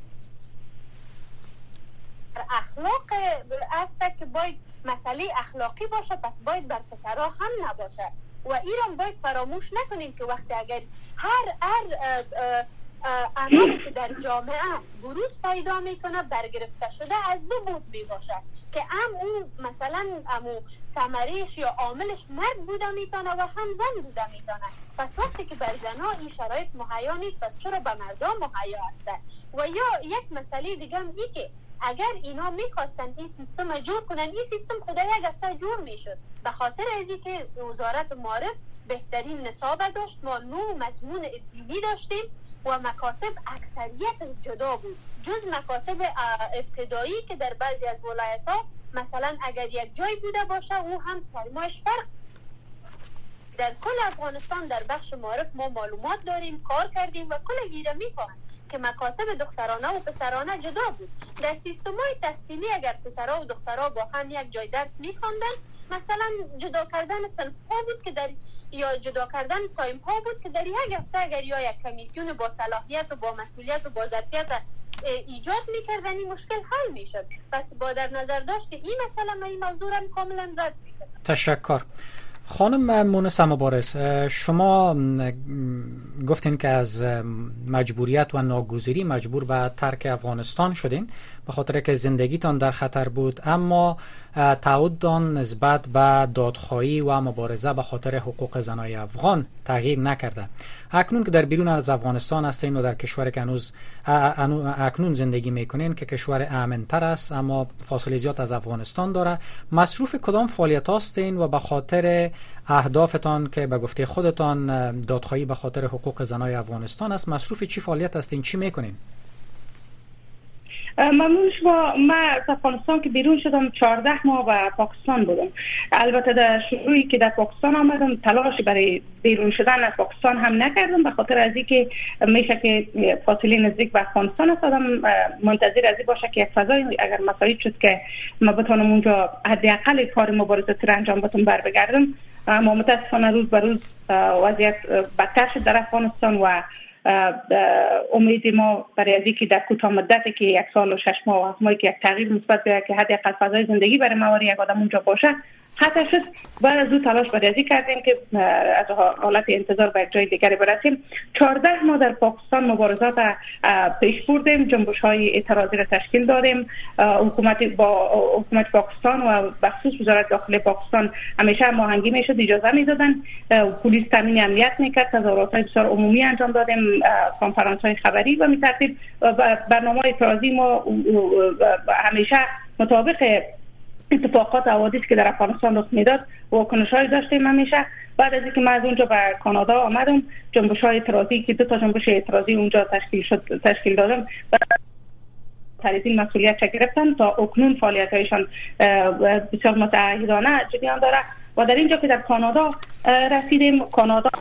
اخلاق است که باید مسئله اخلاقی باشه، پس باید بر پسرها هم نباشه و ایران باید فراموش نکنیم که وقتی اگر هر هر عملی که در جامعه بروز پیدا میکنه برگرفته شده از دو بود می باشه که هم اون مثلا امو ثمرش یا عاملش مرد بوده میتونه و هم زن بوده میتونه. پس وقتی که بر زنها این شرایط مهیا نیست، پس چرا به مردم مهیا هسته؟ و یا یک مسئله دیگه هم ای که اگر اینا میخواستن این سیستم جور کنن، این سیستم خدا یک هفته جور میشد. به خاطر ازی که وزارت معارف بهترین نصاب داشت، ما نو مضمون دینی داشتیم و مکاتب اکثریت جدا بود، جز مکاتب ابتدایی که در بعضی از ولایت ها مثلا اگر یک جای بوده باشه او هم تایمایش فرق. در کل افغانستان در بخش معارف ما معلومات داریم، کار کردیم و کل گیره میکنن که مکاتب دخترانه و پسرانه جدا بود. در سیستم‌های تحصیلی اگر پسرها و دخترها با هم یک جای درس می‌خواندن، مثلا جدا کردن صنف‌ها بود که در یا جدا کردن تایم‌ها بود که در یک هفته اگر یا یک کمیسیون با صلاحیت و با مسئولیت و با ظرفیت ایجاد می‌کردن این مشکل حل می‌شد. پس با در نظر داشت که این مسئله ما این موضوع را کاملا رد می‌کنم.
تشکر. خانم مونس مبارز، شما گفتین که از مجبوریت و ناگزیری مجبور به ترک افغانستان شدین به خاطر که زندگیتان در خطر بود، اما تعهدتان نسبت به دادخواهی و مبارزه به خاطر حقوق زنای افغان تغییر نکرده. اکنون که در بیرون از افغانستان هستین و در کشوری که هنوز اکنون زندگی میکنین که کشور امن‌تر است اما فاصله زیاد از افغانستان داره، مصروف کدام فعالیت هستین و به خاطر اهدافتان که به گفته خودتان دادخواهی به خاطر حقوق زنای افغانستان است، مصروف چی فعالیت هستین؟ چی میکنین؟
ممنون شما. من از افغانستان که بیرون شدم چهارده ماه به پاکستان بودم. البته در شروعی که در پاکستان آمدم تلاشی برای بیرون شدن از پاکستان هم نکردم، به خاطر از اینکه میشه که فاصله نزدیک به افغانستان است، آدم منتظر از این باشه که یک فضای اگر مساعد شد که ما بتونم اونجا حداقل کار مبارزاتی را انجام بدم بر بگردم. اما متاسفانه روز به روز وضعیت بدتر شد در افغانستان و امید ما برای از اینکه در کوتاه مدتی که یک سال و شش ماه و هفت ماهی که یک تغییر مثبت بیاید که حداقل فضای زندگی برای ما یک آدم اونجا باشه قطع شد. بعد از او تلاش برای از این کردیم که از حالت انتظار به یک جای دیگری برسیم. چهارده ماه در پاکستان مبارزات پیش بردیم، جنبش های اعتراضی را تشکیل دادیم. حکومت با حکومت پاکستان و بخصوص وزارت داخلی پاکستان همیشه هماهنگی میشد، اجازه میدادن، پلیس تامین امنیت میکرد، تظاهرات بسیار عمومی انجام دادیم، کنفرانس های خبری و می ترتیب برنامه اعتراضی ما همیشه مطابق اتفاقات و حوادثی که در افغانستان رخ میداد واکنش‌های داشتیم همیشه. بعد از اینکه من از اونجا به کانادا آمدم، جنبش‌های اعتراضی که دو تا جنبش اعتراضی اونجا تشکیل شد تشکیل دادم و طرفین مسئولیت گرفتن تا اکنون فعالیت‌هایشان بسیار متعهدانه جریان داره. و در اینجا که در کانادا رسیدیم، کانادا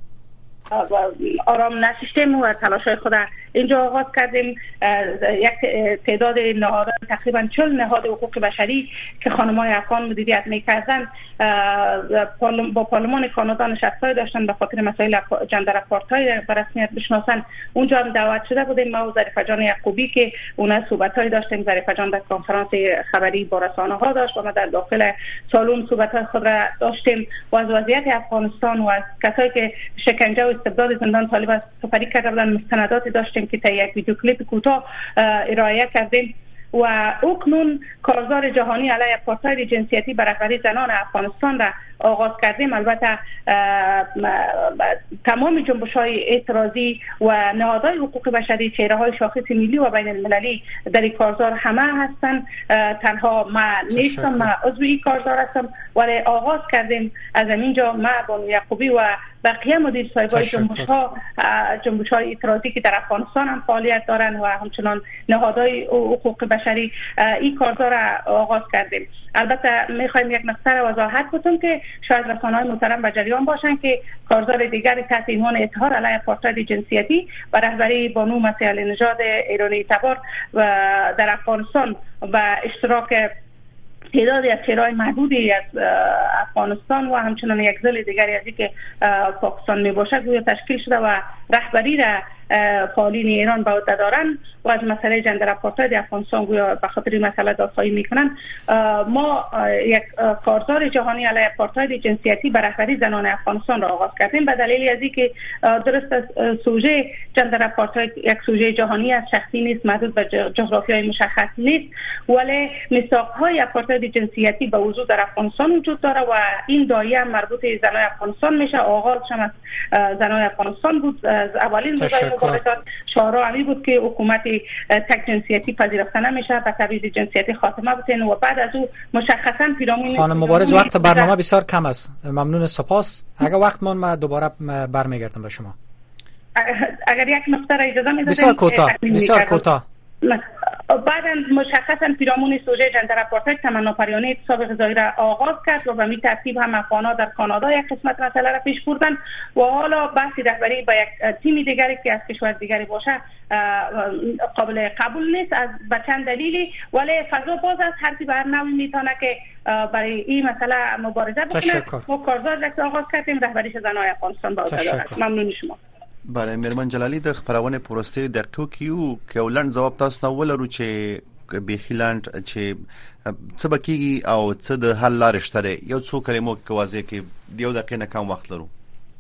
آرام نشستیم و تلاش‌های خود اینجا آغاز کردیم. یک تعداد نهادهای تقریبا چهل نهاد حقوق بشری که خانم‌های افغان مدیریت می‌کردند با پارلمان کانادا نشست‌های داشتن به خاطر مسائل جندر آپارتاید به رسمیت بشناسن. اونجا هم دعوت شده بودیم ما و ظریف جان یعقوبی که اون صحبت‌های داشتیم. ظریف جان در کنفرانس خبری با رسانه‌ها داشت و ما در داخل سالن صحبت‌های خود را داشتیم و از وضعیت افغانستان و از کسایی که شکنجه و استبداد زندان طالب سپری کرده بودن مستنداتی داشتیم که تا یک ویدیو کلیپ کوتاه ارائه کردیم. و اکنون کارزار جهانی علیه آپارتاید جنسیتی به رهبری زنان افغانستان را آغاز کردیم. البته تمام جنبش‌های اعتراضی و نهادهای حقوق بشری، چهره‌های شاخص ملی و بین المللی در این کارزار همه هستند. تنها ما نیستم، ما عضو این کارزار هستم، ولی آغاز کردیم از اینجا ما بانو یعقوبی و بقیه مدیر صاحبای جنبش‌ها جنبش‌های اعتراضی که در افغانستان هم فعالیت دارند و همچنان نهادهای حقوق بشری این کارزار را آغاز کردیم. البته می‌خوایم یک نکته را وضاحت کنم که شاید رسانه‌های محترم به جریان باشند که کارزار دیگری تحت عنوان اظهار علیه آپارتاید جنسیتی و رهبری بانو مسیح علی نژاد ایرانی تبار و در افغانستان و اشتراک تعدادی از چهره‌های محدودی از افغانستان و همچنان یک ضلع دیگری از که پاکستان می باشد گویا تشکیل شده و رهبری را فعالین ایران به عهده دارند و از مسئله جندر آپارتاید افغانستان گویا به خاطر این مسئله دادخواهی میکنند. ما یک کارزار جهانی علیه آپارتاید جنسیتی به رهبری زنان افغانستان را آغاز کردیم به دلیل از اینکه درست است سوژه جندر آپارتاید یک سوژه جهانی است، شخصی نیست، محدود به جغرافیای مشخص نیست، ولی میثاق‌های آپارتاید جنسیتی به وجود در افغانستان وجود داره و این دایره مربوط به زنان افغانستان میشه. آغازش هم از زنان افغانستان بود. از اولین روزهای مبارزات شعار همی بود که حکومت تک جنسیتی پذیرفته نمیشه، به تبعیض جنسیتی خاتمه بتین و بعد از او مشخصا پیرامون
خانم مبارز وقت برنامه بسیار کم است. ممنون، سپاس. اگر وقت من ما دوباره برمیگردم به شما.
اگر یک نکته را اجازه میدادین
بسیار کوتاه بسیار کوتاه
بعدا مشخصا پیرامون سوژه جندر آپارتاید تمنا پریانه اعتصاب غذایی را آغاز کرد و به می ترتیب هم افغان‌ها در کانادا یک قسمت مسئله را پیش بردن و حالا بحث رهبری با یک تیم دیگری که از کشور دیگری باشه قابل قبول نیست از به چند دلیلی، ولی فضا باز است، هر کی به هر نوعی میتونه که برای این مسئله مبارزه بکنه. ما کارزار را آغاز کردیم، رهبریش زنان افغانستان با عهده دارد. ممنون شما.
بله میرمن جلالی د خبرونه پروسې دقیقو کیو که ولن جواب تاسو نه ولرو چې بخیلاند چې څه بکیږي او څه د حل لارې شته. یو څو کلمو کې واضح کې دیو دقیقه نه کم وخت لرو.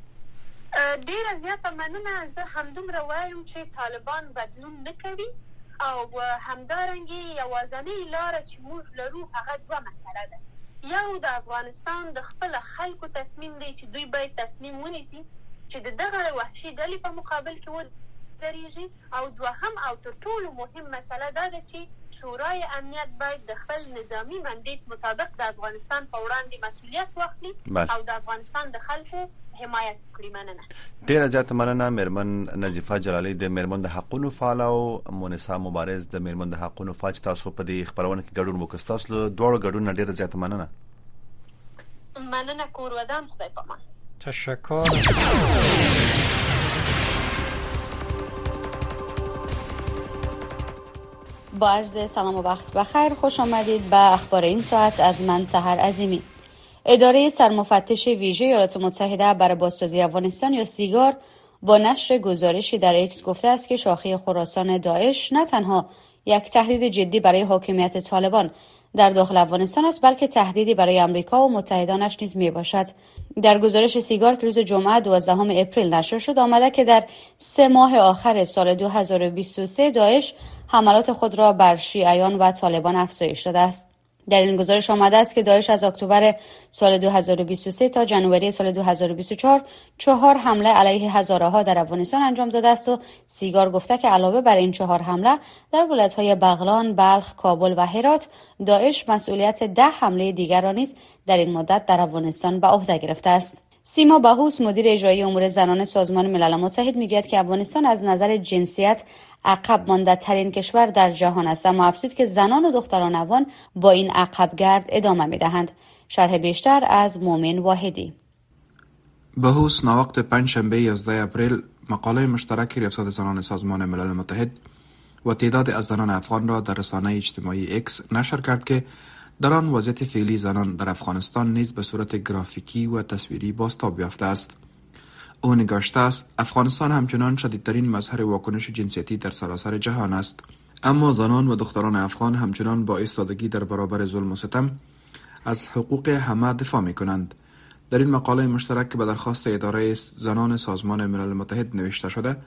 ډیره زیاته مننه. زه همدومره وایم چې طالبان بدلون نه کوي او همدارنګه یوازینۍ لاره چې موږ لرو هغه دوه مسله ده. یو د افغانستان د خپل خلکو تصمیم دی چې دوی باید تصمیم ونیسي چې د دغه وحشي ډلې په مقابل کې ودرېږي، او دوهم او تر ټولو مهم مسله دا ده چې شورای امنیت باید د خپل نظامی منډیټ مطابق د افغانستان په وړاندې مسؤلیت واخلي او د افغانستان د خلکو حمایت وکړي. مننه.
ډیره زیاته مننه میرمن نظیفه جلالی د میرمن د حقونو فعال او مونسا مبارز د میرمن د حقونو فعال چې تاسو په دې خبرونه کې ګډون وکړ. تاسو له دوه ګډون ډیره زیاته مننه.
مننه کور ودان. خدای پامان.
تشکر.
با عرض سلام و وقت بخیر، خوش آمدید به اخبار این ساعت از من سحر عظیمی. اداره سرمفتش ویژه ایالات متحده برای بازسازی افغانستان یا سیگار با نشر گزارشی در ایکس گفته است که شاخه خراسان داعش نه تنها یک تهدید جدی برای حاکمیت طالبان در داخل افغانستان است، بلکه تهدیدی برای آمریکا و متحدانش نیز میباشد. در گزارش سیگار که روز جمعه دوازدهم اپریل نشر شد آمده که در سه ماه آخر سال دو هزار و بیست و سه داعش حملات خود را بر شیعیان و طالبان افزایش داده است. در این گزارش آمده است که داعش از اکتبر سال دو هزار و بیست و سه تا ژانویه سال دو هزار و بیست و چهار چهار حمله علیه هزاره ها در افغانستان انجام داده است و سیگار گفته که علاوه بر این چهار حمله در ولایت‌های بغلان، بلخ، کابل و هرات داعش مسئولیت ده حمله دیگر را نیز در این مدت در افغانستان به عهده گرفته است. سیما بهوس مدیر اجرایی امور زنان سازمان ملل متحد میگوید که افغانستان از نظر جنسیت عقب مانده ترین کشور در جهان است، اما افزود که زنان و دختران افغان با این عقبگرد ادامه میدهند. شرح بیشتر از مومن واحدی.
بهوس ناوقت پنجشنبه یازده اپریل مقاله مشترک ریاست زنان سازمان ملل متحد و تعداد از زنان افغان را در رسانه اجتماعی اکس نشر کرد که در آن وضعیت فعلی زنان در افغانستان نیز به صورت گرافیکی و تصویری بازتاب یافته است. او نگاشته است افغانستان همچنان شدیدترین مظهر واکنش جنسیتی در سراسر جهان است، اما زنان و دختران افغان همچنان با ایستادگی در برابر ظلم و ستم از حقوق همه دفاع می کنند. در این مقاله مشترک که به درخواست اداره زنان سازمان ملل متحد نوشته شده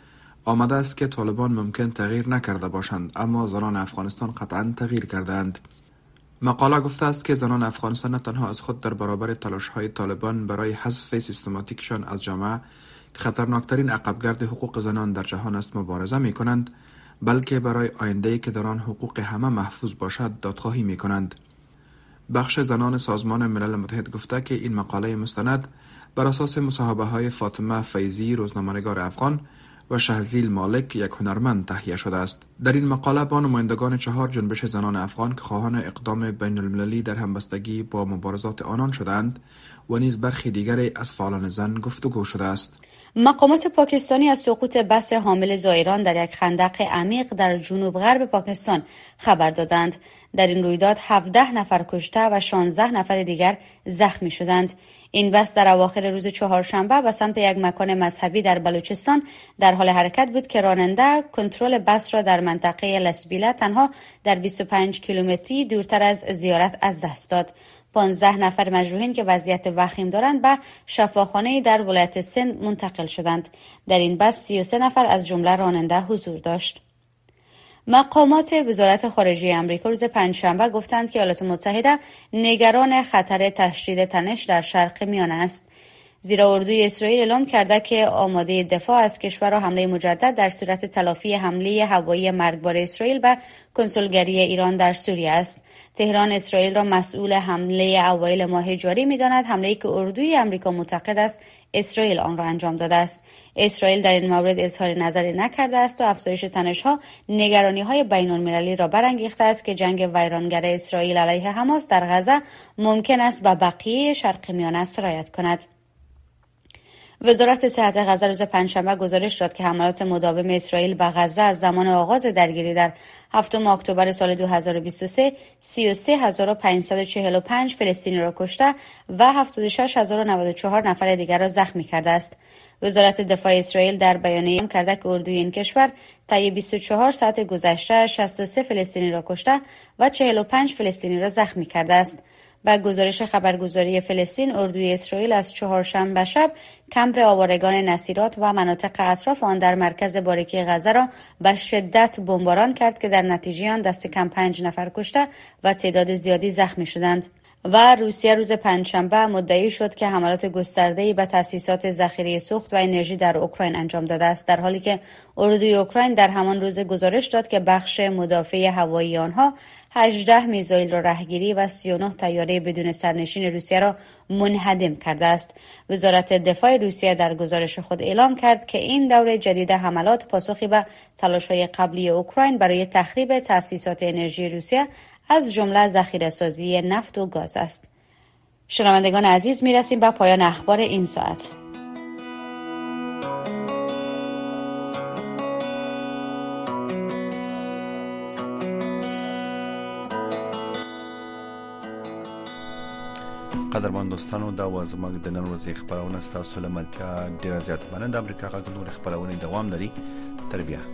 آمده است که طالبان ممکن تغییر نکرده باشند، اما زنان افغانستان قطعا تغییر کردند. مقاله گفته است که زنان افغانستان نه تنها از خود در برابر تلاش‌های طالبان برای حذف سیستماتیکشان از جامعه که خطرناکترین عقبگرد حقوق زنان در جهان است مبارزه می کنند، بلکه برای آینده‌ای که در آن حقوق همه محفوظ باشد دادخواهی می کنند. بخش زنان سازمان ملل متحد گفته که این مقاله مستند بر اساس مصاحبه‌های فاطمه فیضی، روزنامه‌نگار افغان، و شهزیل مالک، یک هنرمند، تهیه شده است. در این مقاله با نمایندگان چهار جنبش زنان افغان که خواهان اقدام بین المللی در همبستگی با مبارزات آنان شدند و نیز برخی دیگری از فعالان زن گفتگو شده است.
مقامات پاکستانی از سقوط بس حامل زائران در یک خندق عمیق در جنوب غرب پاکستان خبر دادند. در این رویداد هفده نفر کشته و شانزده نفر دیگر زخمی شدند. این بس در اواخر روز چهارشنبه به سمت یک مکان مذهبی در بلوچستان در حال حرکت بود که راننده کنترل بس را در منطقه لسبیله تنها در بیست و پنج کیلومتری دورتر از زیارت از دست داد. پانزده نفر مجروحین که وضعیت وخیم دارند به شفاخانه‌ای در ولایت سند منتقل شدند. در این بس سی و سه نفر از جمله راننده حضور داشت. مقامات وزارت خارجه آمریکا روز پنجشنبه گفتند که ایالات متحده نگران خطر تشدید تنش در شرق میانه است. زیرا اردوی اسرائیل اعلام کرده که آماده دفاع از کشور را حمله مجدد در صورت تلافی حمله هوایی مرگبار اسرائیل به کنسولگری ایران در سوریه است. تهران اسرائیل را مسئول حمله اوایل ماه جاری می‌داند، حمله‌ای که اردوی آمریکا معتقد است اسرائیل آن را انجام داده است. اسرائیل در این مورد اظهار نظری نکرده است و افزایش تنش‌ها نگرانی‌های بین‌المللی را برانگیخته است که جنگ ویرانگر اسرائیل علیه حماس در غزه ممکن است به بقیه شرق میانه سرایت کند. وزارت صحت غزه روز پنجشنبه گزارش داد که حملات مداوم اسرائیل به غزه از زمان آغاز درگیری در هفتم اکتبر سال دو هزار و بیست و سه سی و سه هزار و پانصد و چهل و پنج فلسطینی را کشته و هفتاد و شش هزار و نود و چهار نفر دیگر را زخمی کرده است. وزارت دفاع اسرائیل در بیانیه اعلام کرده که اردوی این کشور طی بیست و چهار ساعت گذشته شصت و سه فلسطینی را کشته و چهل و پنج فلسطینی را زخمی کرده است. با گزارش خبرگزاری فلسطین، اردوی اسرائیل از چهارشنبه شب کمپ آوارگان نصیرات و مناطق اطراف آن در مرکز باریکی غزه را به شدت بمباران کرد که در نتیجه آن دست کم پنج نفر کشته و تعداد زیادی زخمی شدند. و روسیه روز پنجشنبه مدعی شد که حملات گسترده‌ای به تأسیسات ذخیره سوخت و انرژی در اوکراین انجام داده است، در حالی که اردوی اوکراین در همان روز گزارش داد که بخش مدافع هوایی آنها هجده میزایل را رهگیری و سی و نه طیاره بدون سرنشین روسیه را منهدم کرده است. وزارت دفاع روسیه در گزارش خود اعلام کرد که این دور جدید حملات پاسخی به تلاش‌های قبلی اوکراین برای تخریب تأسیسات انرژی روسیه از جمله ذخیره‌سازی نفت و گاز است. شنوندگان عزیز، می‌رسیم به پایان اخبار این ساعت.
قدرمن دوستانو، دا و زموږ د نن ورځې خبرونه ستاسو له ملتیا ډیره زیاته مننه. د امریکا غږ نور خبرونه دوام لري. تر بیا.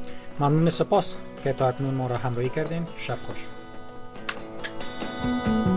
ممنون، سپاس که تا اکنون ما را همراهی کردین. شب خوش.